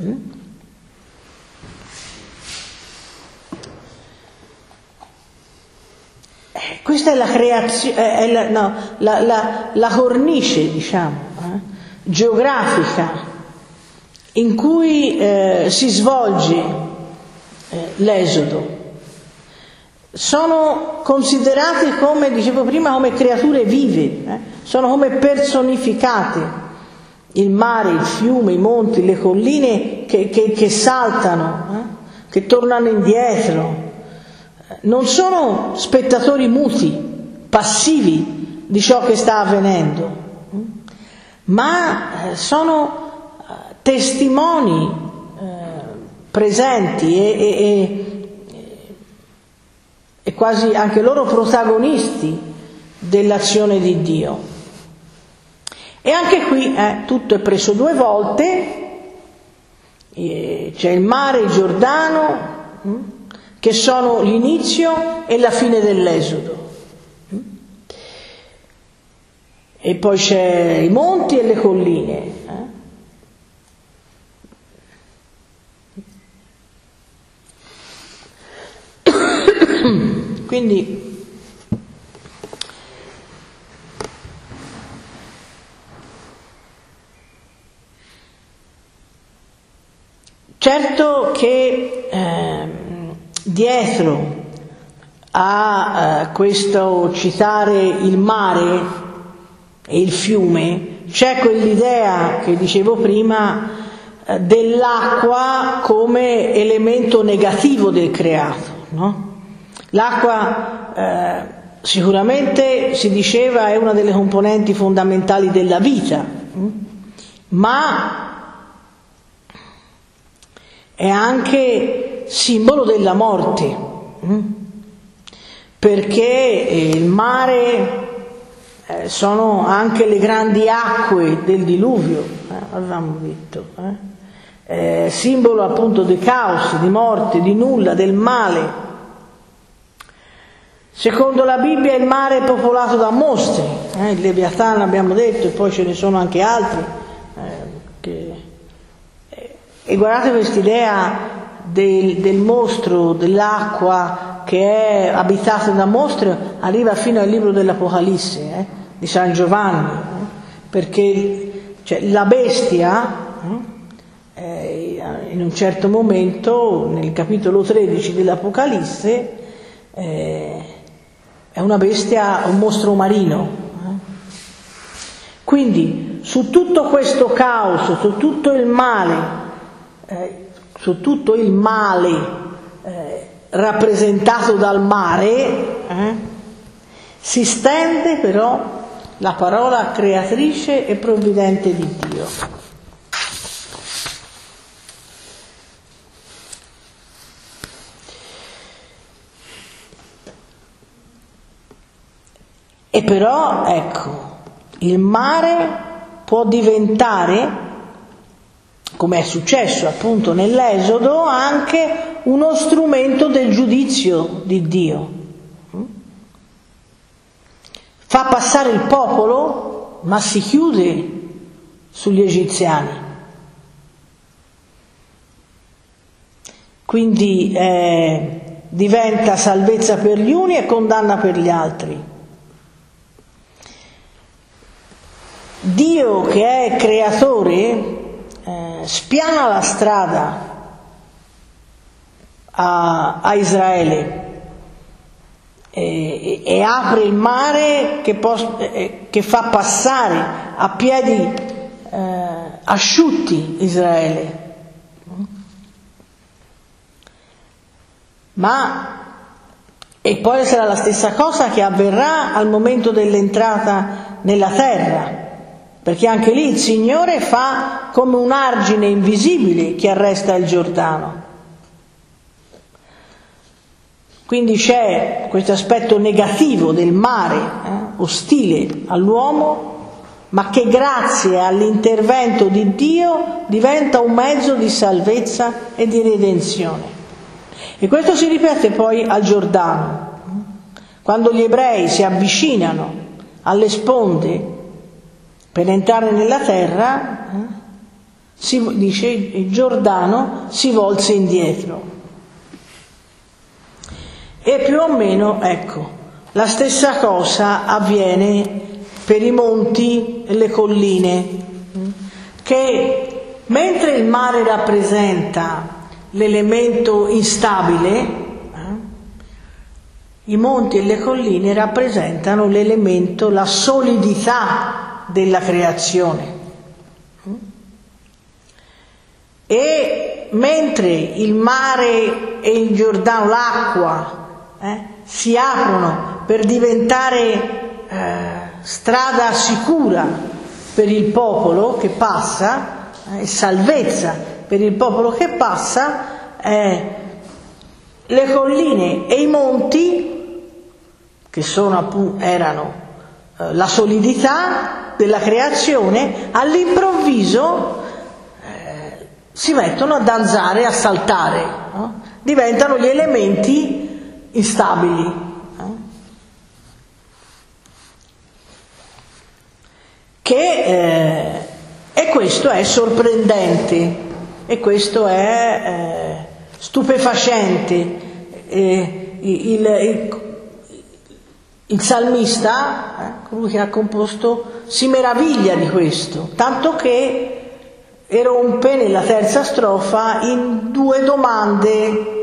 Questa è la creazione, la cornice, diciamo, geografica in cui si svolge l'Esodo. Sono considerati, come dicevo prima, come creature vive, sono come personificate. Il mare, il fiume, i monti, le colline che saltano, che tornano indietro. Non sono spettatori muti, passivi di ciò che sta avvenendo, ma sono testimoni presenti e quasi anche loro protagonisti dell'azione di Dio. E anche qui tutto è preso due volte, c'è il mare, il Giordano, che sono l'inizio e la fine dell'Esodo. E poi c'è i monti e le colline. Quindi certo che dietro a questo citare il mare e il fiume c'è quell'idea che dicevo prima dell'acqua come elemento negativo del creato, no? L'acqua sicuramente, si diceva, è una delle componenti fondamentali della vita, ma è anche simbolo della morte, perché il mare sono anche le grandi acque del diluvio, avevamo detto, simbolo appunto di caos, di morte, di nulla, del male. Secondo la Bibbia il mare è popolato da mostri, il Leviatano abbiamo detto, e poi ce ne sono anche altri. E guardate quest'idea del mostro, dell'acqua che è abitata da mostri, arriva fino al libro dell'Apocalisse, di San Giovanni, perché la bestia, in un certo momento, nel capitolo 13 dell'Apocalisse, è una bestia, un mostro marino. Quindi su tutto questo caos, su tutto il male rappresentato dal mare, si stende però la parola creatrice e provvidente di Dio. E però, ecco, il mare può diventare, come è successo appunto nell'Esodo, anche uno strumento del giudizio di Dio. Fa passare il popolo, ma si chiude sugli egiziani. Quindi diventa salvezza per gli uni e condanna per gli altri. Dio, che è creatore, spiana la strada a Israele e apre il mare che fa passare a piedi asciutti Israele. E poi sarà la stessa cosa che avverrà al momento dell'entrata nella terra, perché anche lì il Signore fa come un argine invisibile che arresta il Giordano. Quindi c'è questo aspetto negativo del mare, ostile all'uomo, ma che grazie all'intervento di Dio diventa un mezzo di salvezza e di redenzione. E questo si ripete poi al Giordano. Quando gli ebrei si avvicinano alle sponde per entrare nella terra, si dice il Giordano si volse indietro. E più o meno, ecco, la stessa cosa avviene per i monti e le colline, che mentre il mare rappresenta l'elemento instabile, i monti e le colline rappresentano l'elemento, la solidità della creazione. E mentre il mare e il Giordano, l'acqua, si aprono per diventare strada sicura per il popolo che passa, salvezza per il popolo che passa, le colline e i monti, che erano la solidità della creazione, all'improvviso si mettono a danzare, a saltare, no? Diventano gli elementi instabili. E questo è sorprendente, e questo è stupefacente. Il salmista, colui che ha composto, si meraviglia di questo, tanto che erompe nella terza strofa in due domande.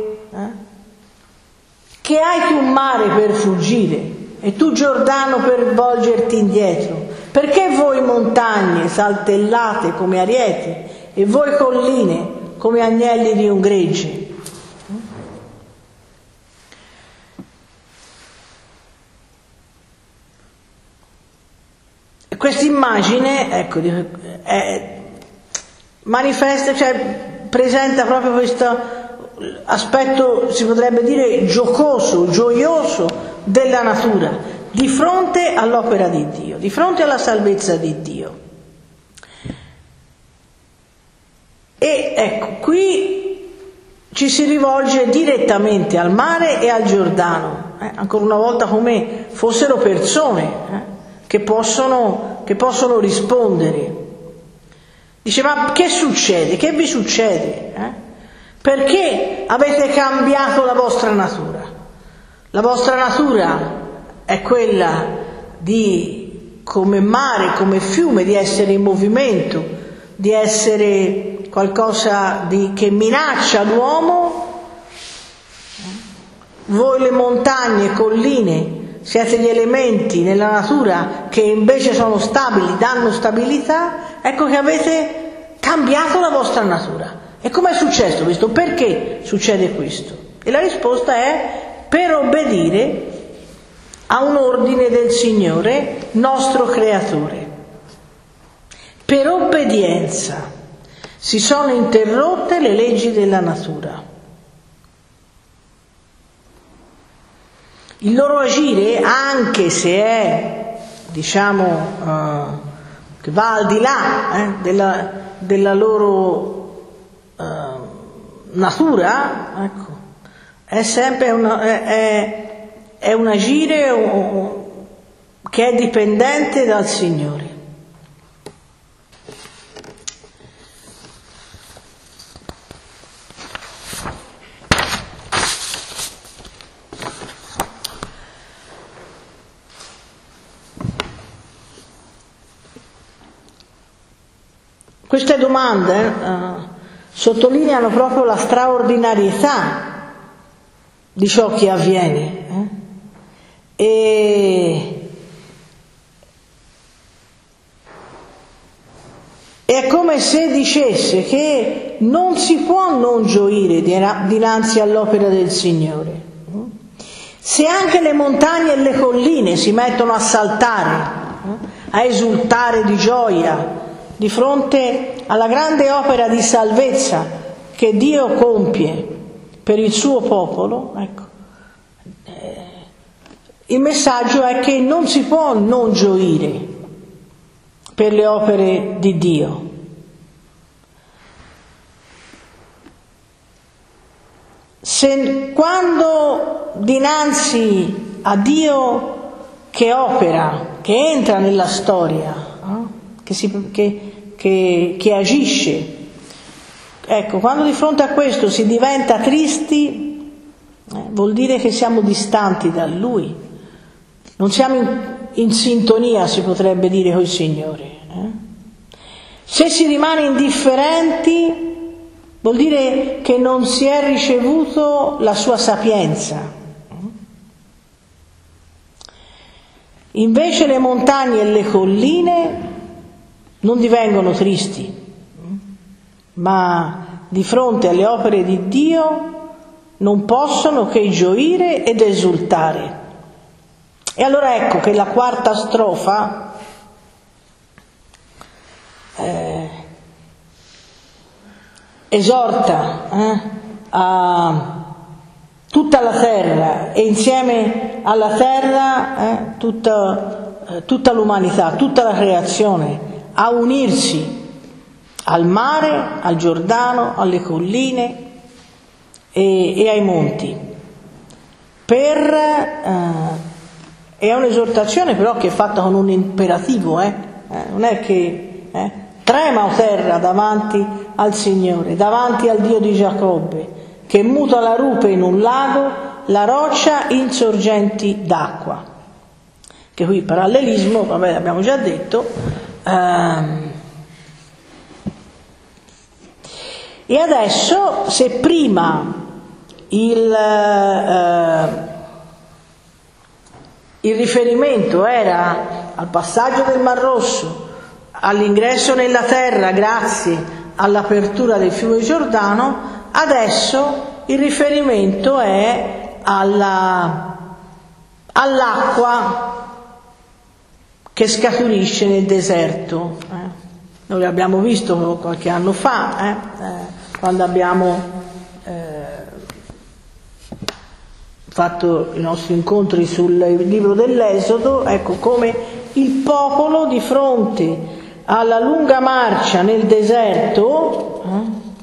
Che hai tu mare per fuggire e tu Giordano per volgerti indietro? Perché voi montagne saltellate come arieti e voi colline come agnelli di un gregge? Questa immagine, ecco, manifesta, presenta proprio questo aspetto, si potrebbe dire, giocoso, gioioso della natura, di fronte all'opera di Dio, di fronte alla salvezza di Dio. E ecco, qui ci si rivolge direttamente al mare e al Giordano, ancora una volta come fossero persone che possono rispondere. Dice: ma che succede? Che vi succede? Perché avete cambiato la vostra natura? La vostra natura è quella di, come mare, come fiume, di essere in movimento, di essere qualcosa che minaccia l'uomo. Voi le montagne e colline siete gli elementi nella natura che invece sono stabili, danno stabilità. Ecco che avete cambiato la vostra natura. E com'è successo questo? Perché succede questo? E la risposta è: per obbedire a un ordine del Signore, nostro Creatore. Per obbedienza si sono interrotte le leggi della natura. Il loro agire, anche se è, che va al di là della loro natura, ecco, è sempre è un agire che è dipendente dal Signore. Queste domande sottolineano proprio la straordinarietà di ciò che avviene. E è come se dicesse che non si può non gioire dinanzi all'opera del Signore. Se anche le montagne e le colline si mettono a saltare, a esultare di gioia di fronte alla grande opera di salvezza che Dio compie per il suo popolo, ecco, il messaggio è che non si può non gioire per le opere di Dio. Quando dinanzi a Dio che opera, che entra nella storia, che agisce, ecco, quando di fronte a questo si diventa tristi, vuol dire che siamo distanti da Lui, non siamo in sintonia, si potrebbe dire, col Signore. Se si rimane indifferenti, vuol dire che non si è ricevuto la sua sapienza. Invece le montagne e le colline non divengono tristi, ma di fronte alle opere di Dio non possono che gioire ed esultare. E allora ecco che la quarta strofa esorta a tutta la terra, e insieme alla terra tutta l'umanità, tutta la creazione, a unirsi al mare, al Giordano, alle colline e ai monti. È un'esortazione però che è fatta con un imperativo, non è che trema o terra davanti al Signore, davanti al Dio di Giacobbe, che muta la rupe in un lago, la roccia in sorgenti d'acqua. Che qui parallelismo, vabbè, l'abbiamo già detto. E adesso, se prima il riferimento era al passaggio del Mar Rosso, all'ingresso nella terra grazie all'apertura del fiume Giordano, adesso il riferimento è all'acqua che scaturisce nel deserto. Noi l'abbiamo visto qualche anno fa, quando abbiamo fatto i nostri incontri sul libro dell'Esodo, ecco come il popolo di fronte alla lunga marcia nel deserto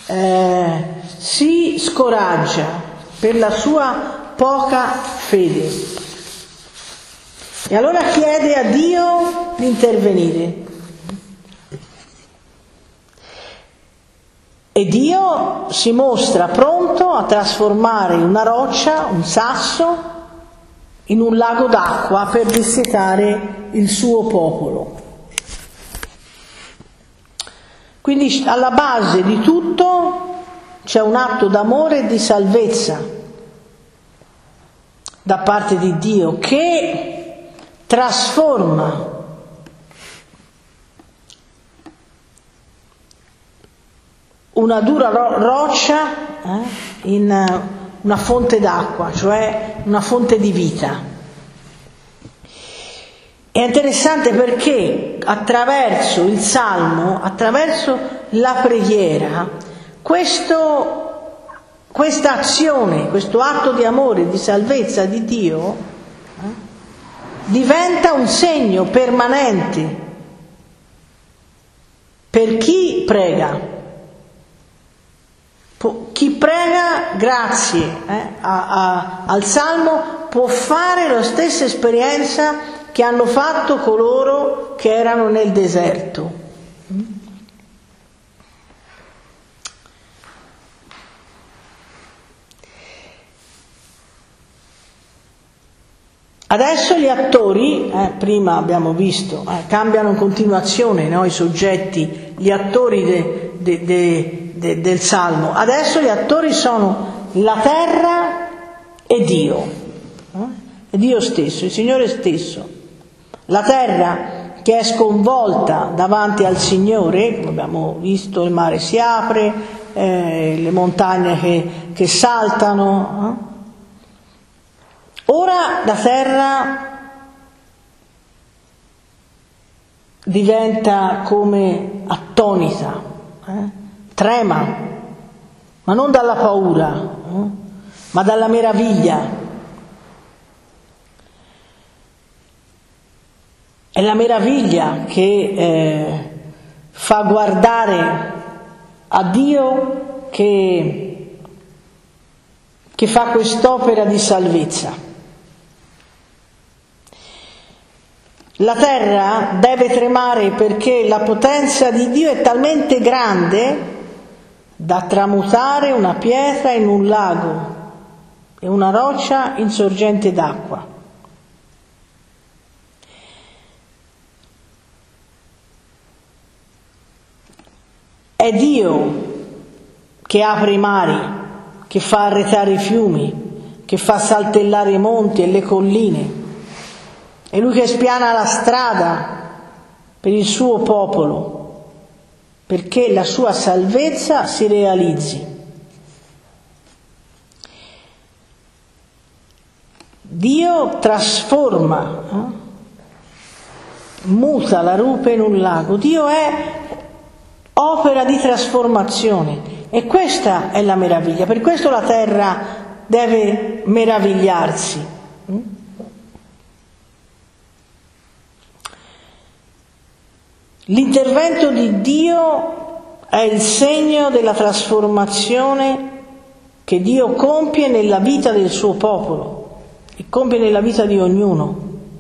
si scoraggia per la sua poca fede e allora chiede a Dio di intervenire. E Dio si mostra pronto a trasformare una roccia, un sasso, in un lago d'acqua per dissetare il suo popolo. Quindi alla base di tutto c'è un atto d'amore e di salvezza da parte di Dio che trasforma una dura roccia in una fonte d'acqua, cioè una fonte di vita. È interessante perché attraverso il Salmo, attraverso la preghiera, questa azione, questo atto di amore e di salvezza di Dio diventa un segno permanente per chi prega. Chi prega grazie al Salmo può fare la stessa esperienza che hanno fatto coloro che erano nel deserto. Adesso gli attori, prima abbiamo visto, cambiano in continuazione, no, i soggetti, gli attori del Salmo. Adesso gli attori sono la terra e Dio, è Dio stesso, il Signore stesso. La terra che è sconvolta davanti al Signore, come abbiamo visto, il mare si apre, le montagne che saltano. Ora la terra diventa come attonita, trema, ma non dalla paura, ma dalla meraviglia. È la meraviglia che fa guardare a Dio che fa quest'opera di salvezza. La terra deve tremare perché la potenza di Dio è talmente grande da tramutare una pietra in un lago e una roccia in sorgente d'acqua. È Dio che apre i mari, che fa arretare i fiumi, che fa saltellare i monti e le colline. È Lui che spiana la strada per il suo popolo, perché la sua salvezza si realizzi. Dio trasforma, muta la rupe in un lago. Dio è opera di trasformazione e questa è la meraviglia. Per questo la terra deve meravigliarsi. L'intervento di Dio è il segno della trasformazione che Dio compie nella vita del suo popolo e compie nella vita di ognuno.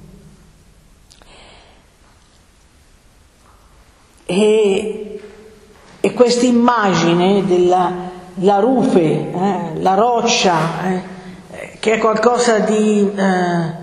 E questa immagine della rupe, la roccia, che è qualcosa di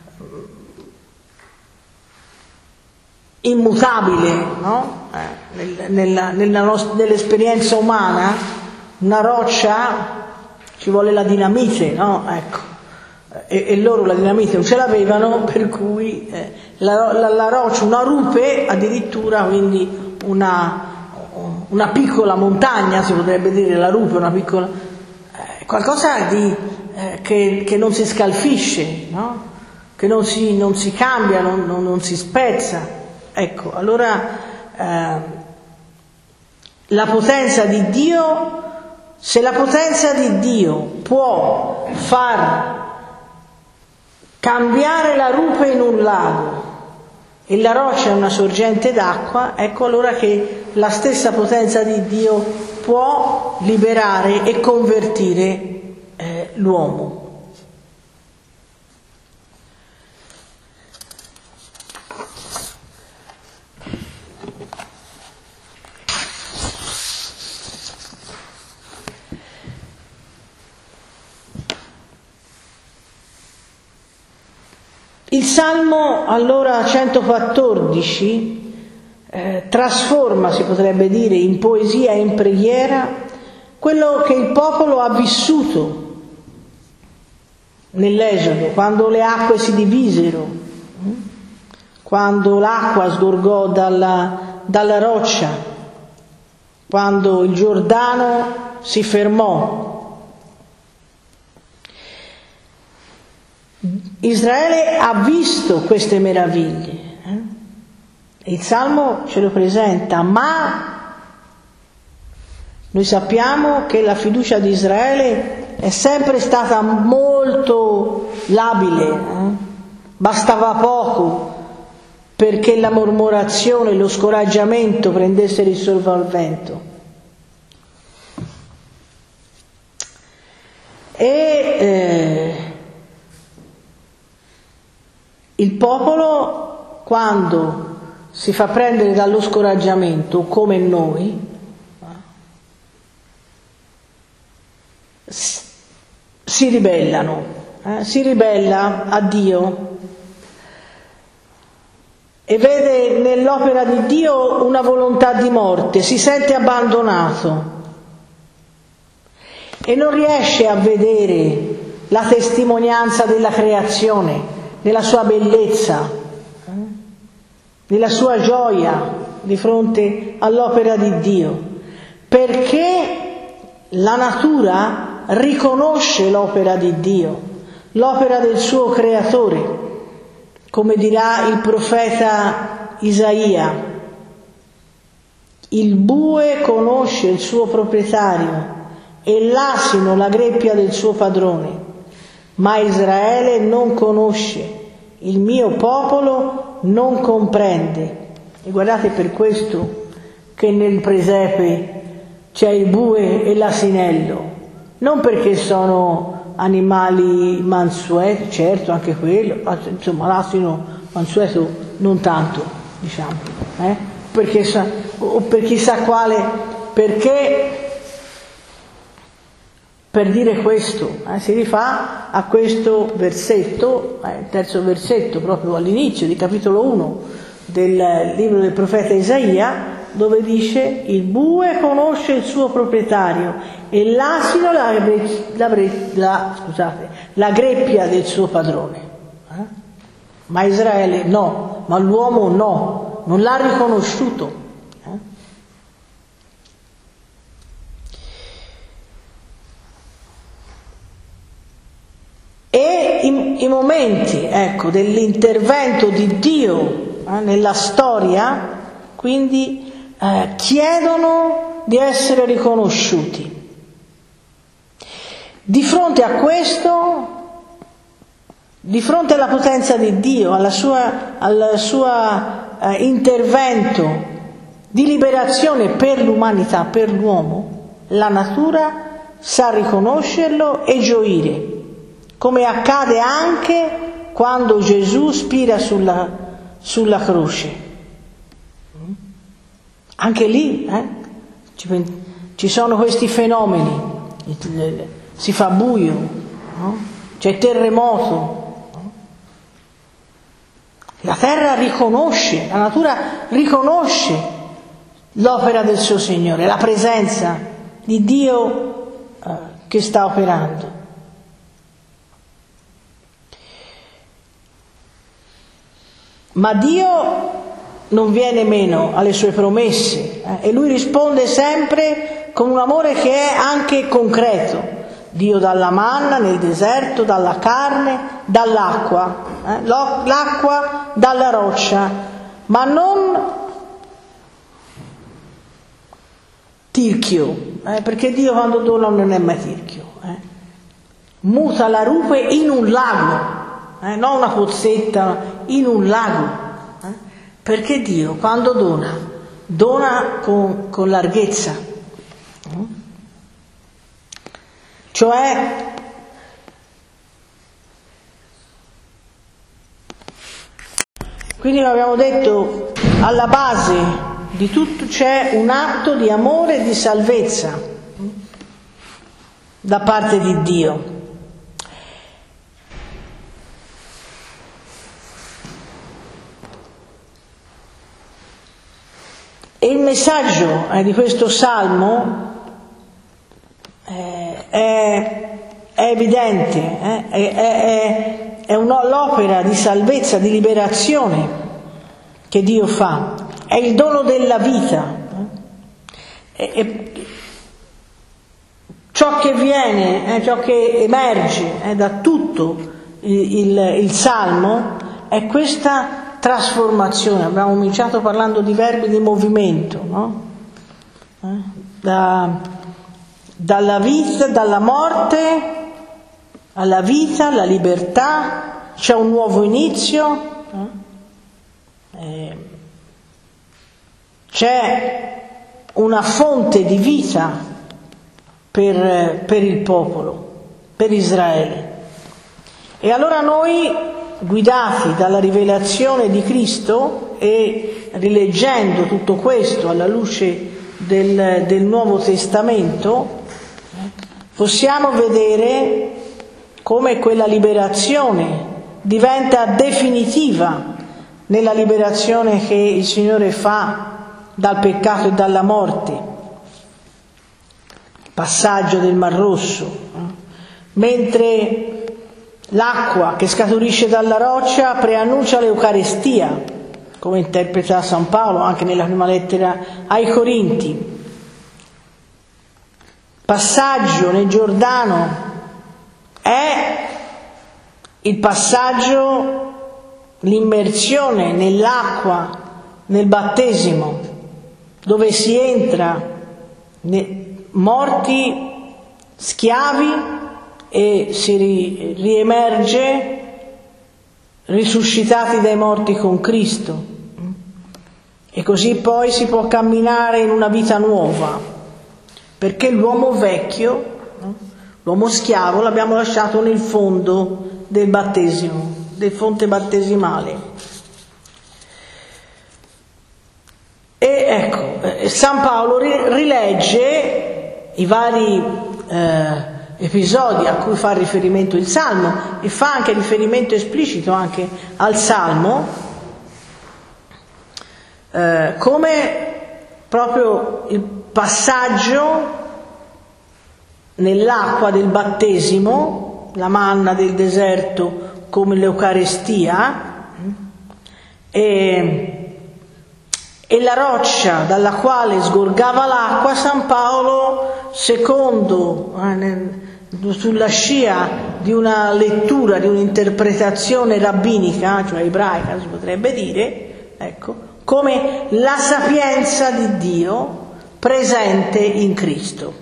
immutabile, no? Nell'esperienza umana, una roccia ci vuole la dinamite, no? Ecco. E loro la dinamite non ce l'avevano, per cui la roccia, una rupe addirittura, quindi una piccola montagna, si potrebbe dire la rupe, una piccola qualcosa che non si scalfisce, no? Che non si cambia, non si spezza. Ecco, allora la potenza di Dio, se la potenza di Dio può far cambiare la rupe in un lago e la roccia in una sorgente d'acqua, ecco allora che la stessa potenza di Dio può liberare e convertire l'uomo. Il Salmo allora 114 trasforma, si potrebbe dire, in poesia e in preghiera quello che il popolo ha vissuto nell'Esodo, quando le acque si divisero, quando l'acqua sgorgò dalla roccia, quando il Giordano si fermò. Israele ha visto queste meraviglie. Il Salmo ce lo presenta, ma noi sappiamo che la fiducia di Israele è sempre stata molto labile, bastava poco perché la mormorazione, lo scoraggiamento prendessero il sopravvento. Il popolo, quando si fa prendere dallo scoraggiamento, come noi, si ribellano, si ribella a Dio e vede nell'opera di Dio una volontà di morte, si sente abbandonato e non riesce a vedere la testimonianza della creazione, nella sua bellezza, nella sua gioia di fronte all'opera di Dio, perché la natura riconosce l'opera di Dio, l'opera del suo creatore, come dirà il profeta Isaia: il bue conosce il suo proprietario e l'asino la greppia del suo padrone, ma Israele non conosce, il mio popolo non comprende. E guardate, per questo che nel presepe c'è il bue e l'asinello, non perché sono animali mansueti, certo anche quello, insomma l'asino mansueto non tanto, diciamo, perché o per chissà quale, perché per dire questo si rifà a questo versetto, il terzo versetto proprio all'inizio di capitolo 1 del libro del profeta Isaia, dove dice: il bue conosce il suo proprietario e l'asino la greppia del suo padrone. Ma Israele no, ma l'uomo no, non l'ha riconosciuto. E i momenti, dell'intervento di Dio nella storia, quindi chiedono di essere riconosciuti. Di fronte a questo, di fronte alla potenza di Dio, al suo intervento di liberazione per l'umanità, per l'uomo, la natura sa riconoscerlo e gioire, come accade anche quando Gesù spira sulla croce. Anche lì ci sono questi fenomeni, si fa buio, no? C'è terremoto, la terra riconosce, la natura riconosce l'opera del suo Signore, la presenza di Dio che sta operando. Ma Dio non viene meno alle sue promesse e Lui risponde sempre con un amore che è anche concreto. Dio dà la manna nel deserto, dà la carne, dall'acqua, l'acqua dalla roccia, ma non tirchio, perché Dio quando dona non è mai tirchio. Muta la rupe in un lago. Non una pozzetta, in un lago, perché Dio quando dona con larghezza, Cioè, quindi abbiamo detto, alla base di tutto c'è un atto di amore e di salvezza da parte di Dio. E il messaggio di questo salmo è evidente, è l'opera di salvezza, di liberazione che Dio fa, è il dono della vita. Ciò che viene, ciò che emerge da tutto il salmo è questa trasformazione. Abbiamo cominciato parlando di verbi di movimento, no? Dalla vita, dalla morte alla vita, alla libertà, c'è un nuovo inizio, c'è una fonte di vita per il popolo, per Israele. E allora noi, guidati dalla rivelazione di Cristo e rileggendo tutto questo alla luce del Nuovo Testamento, possiamo vedere come quella liberazione diventa definitiva nella liberazione che il Signore fa dal peccato e dalla morte. Passaggio del Mar Rosso, mentre l'acqua che scaturisce dalla roccia preannuncia l'Eucaristia, come interpreta San Paolo anche nella prima lettera ai Corinti. Passaggio nel Giordano è il passaggio, l'immersione nell'acqua, nel battesimo, dove si entra morti, schiavi, e si riemerge risuscitati dai morti con Cristo, e così poi si può camminare in una vita nuova, perché l'uomo vecchio, l'uomo schiavo, l'abbiamo lasciato nel fondo del battesimo, del fonte battesimale. E ecco, San Paolo rilegge i vari episodi a cui fa riferimento il Salmo, e fa anche riferimento esplicito anche al Salmo, come proprio il passaggio nell'acqua del battesimo, la manna del deserto come l'Eucaristia, e la roccia dalla quale sgorgava l'acqua. San Paolo, secondo sulla scia di una lettura, di un'interpretazione rabbinica, cioè ebraica si potrebbe dire, ecco, come la sapienza di Dio presente in Cristo.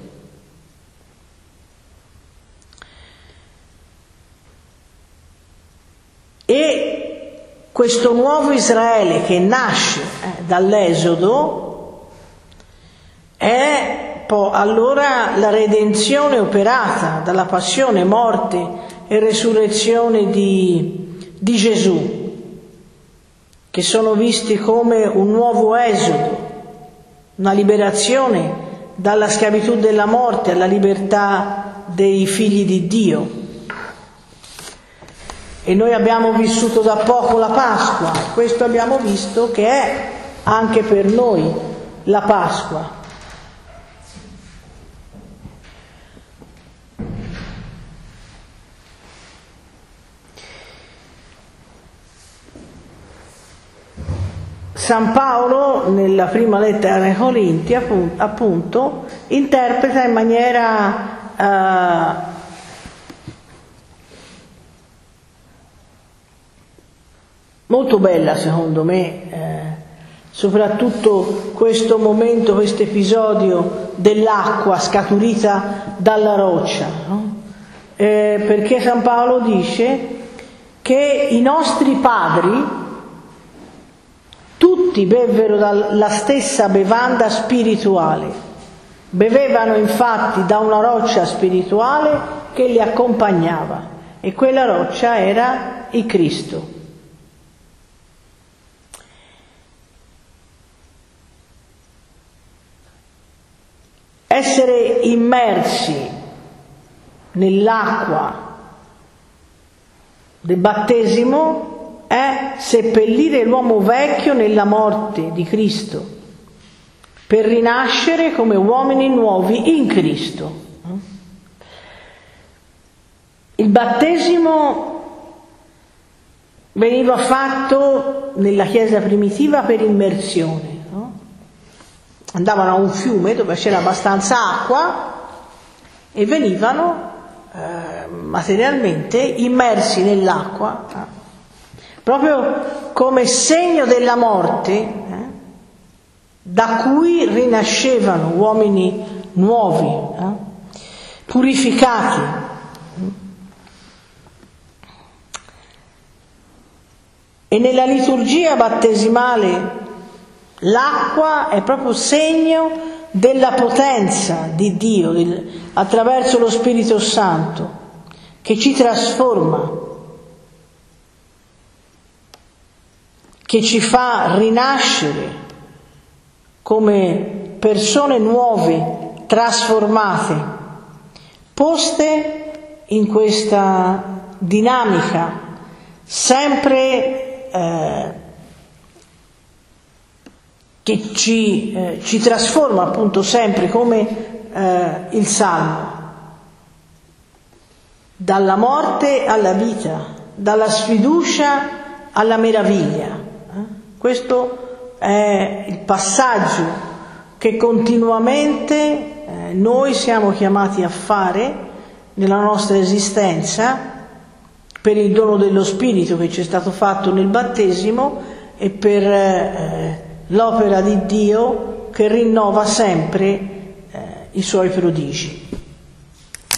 E questo nuovo Israele che nasce dall'Esodo è poi allora la redenzione operata dalla passione, morte e resurrezione di Gesù, che sono visti come un nuovo esodo, una liberazione dalla schiavitù della morte alla libertà dei figli di Dio. E noi abbiamo vissuto da poco la Pasqua, questo abbiamo visto che è anche per noi la Pasqua. San Paolo, nella prima lettera ai Corinti, appunto, interpreta in maniera molto bella, secondo me, soprattutto questo momento, questo episodio dell'acqua scaturita dalla roccia, no? Perché San Paolo dice che i nostri padri tutti bevvero dalla stessa bevanda spirituale, Bevevano infatti da una roccia spirituale che li accompagnava, e quella roccia era il Cristo. Essere immersi nell'acqua del battesimo è seppellire l'uomo vecchio nella morte di Cristo, per rinascere come uomini nuovi in Cristo. Il battesimo veniva fatto nella Chiesa primitiva per immersione. Andavano a un fiume dove c'era abbastanza acqua e venivano materialmente immersi nell'acqua, proprio come segno della morte, da cui rinascevano uomini nuovi, purificati. E nella liturgia battesimale l'acqua è proprio segno della potenza di Dio attraverso lo Spirito Santo, che ci trasforma, che ci fa rinascere come persone nuove, trasformate, poste in questa dinamica sempre che ci trasforma appunto sempre come il Salmo, dalla morte alla vita, dalla sfiducia alla meraviglia. Questo è il passaggio che continuamente noi siamo chiamati a fare nella nostra esistenza, per il dono dello Spirito che ci è stato fatto nel battesimo e per l'opera di Dio che rinnova sempre i suoi prodigi.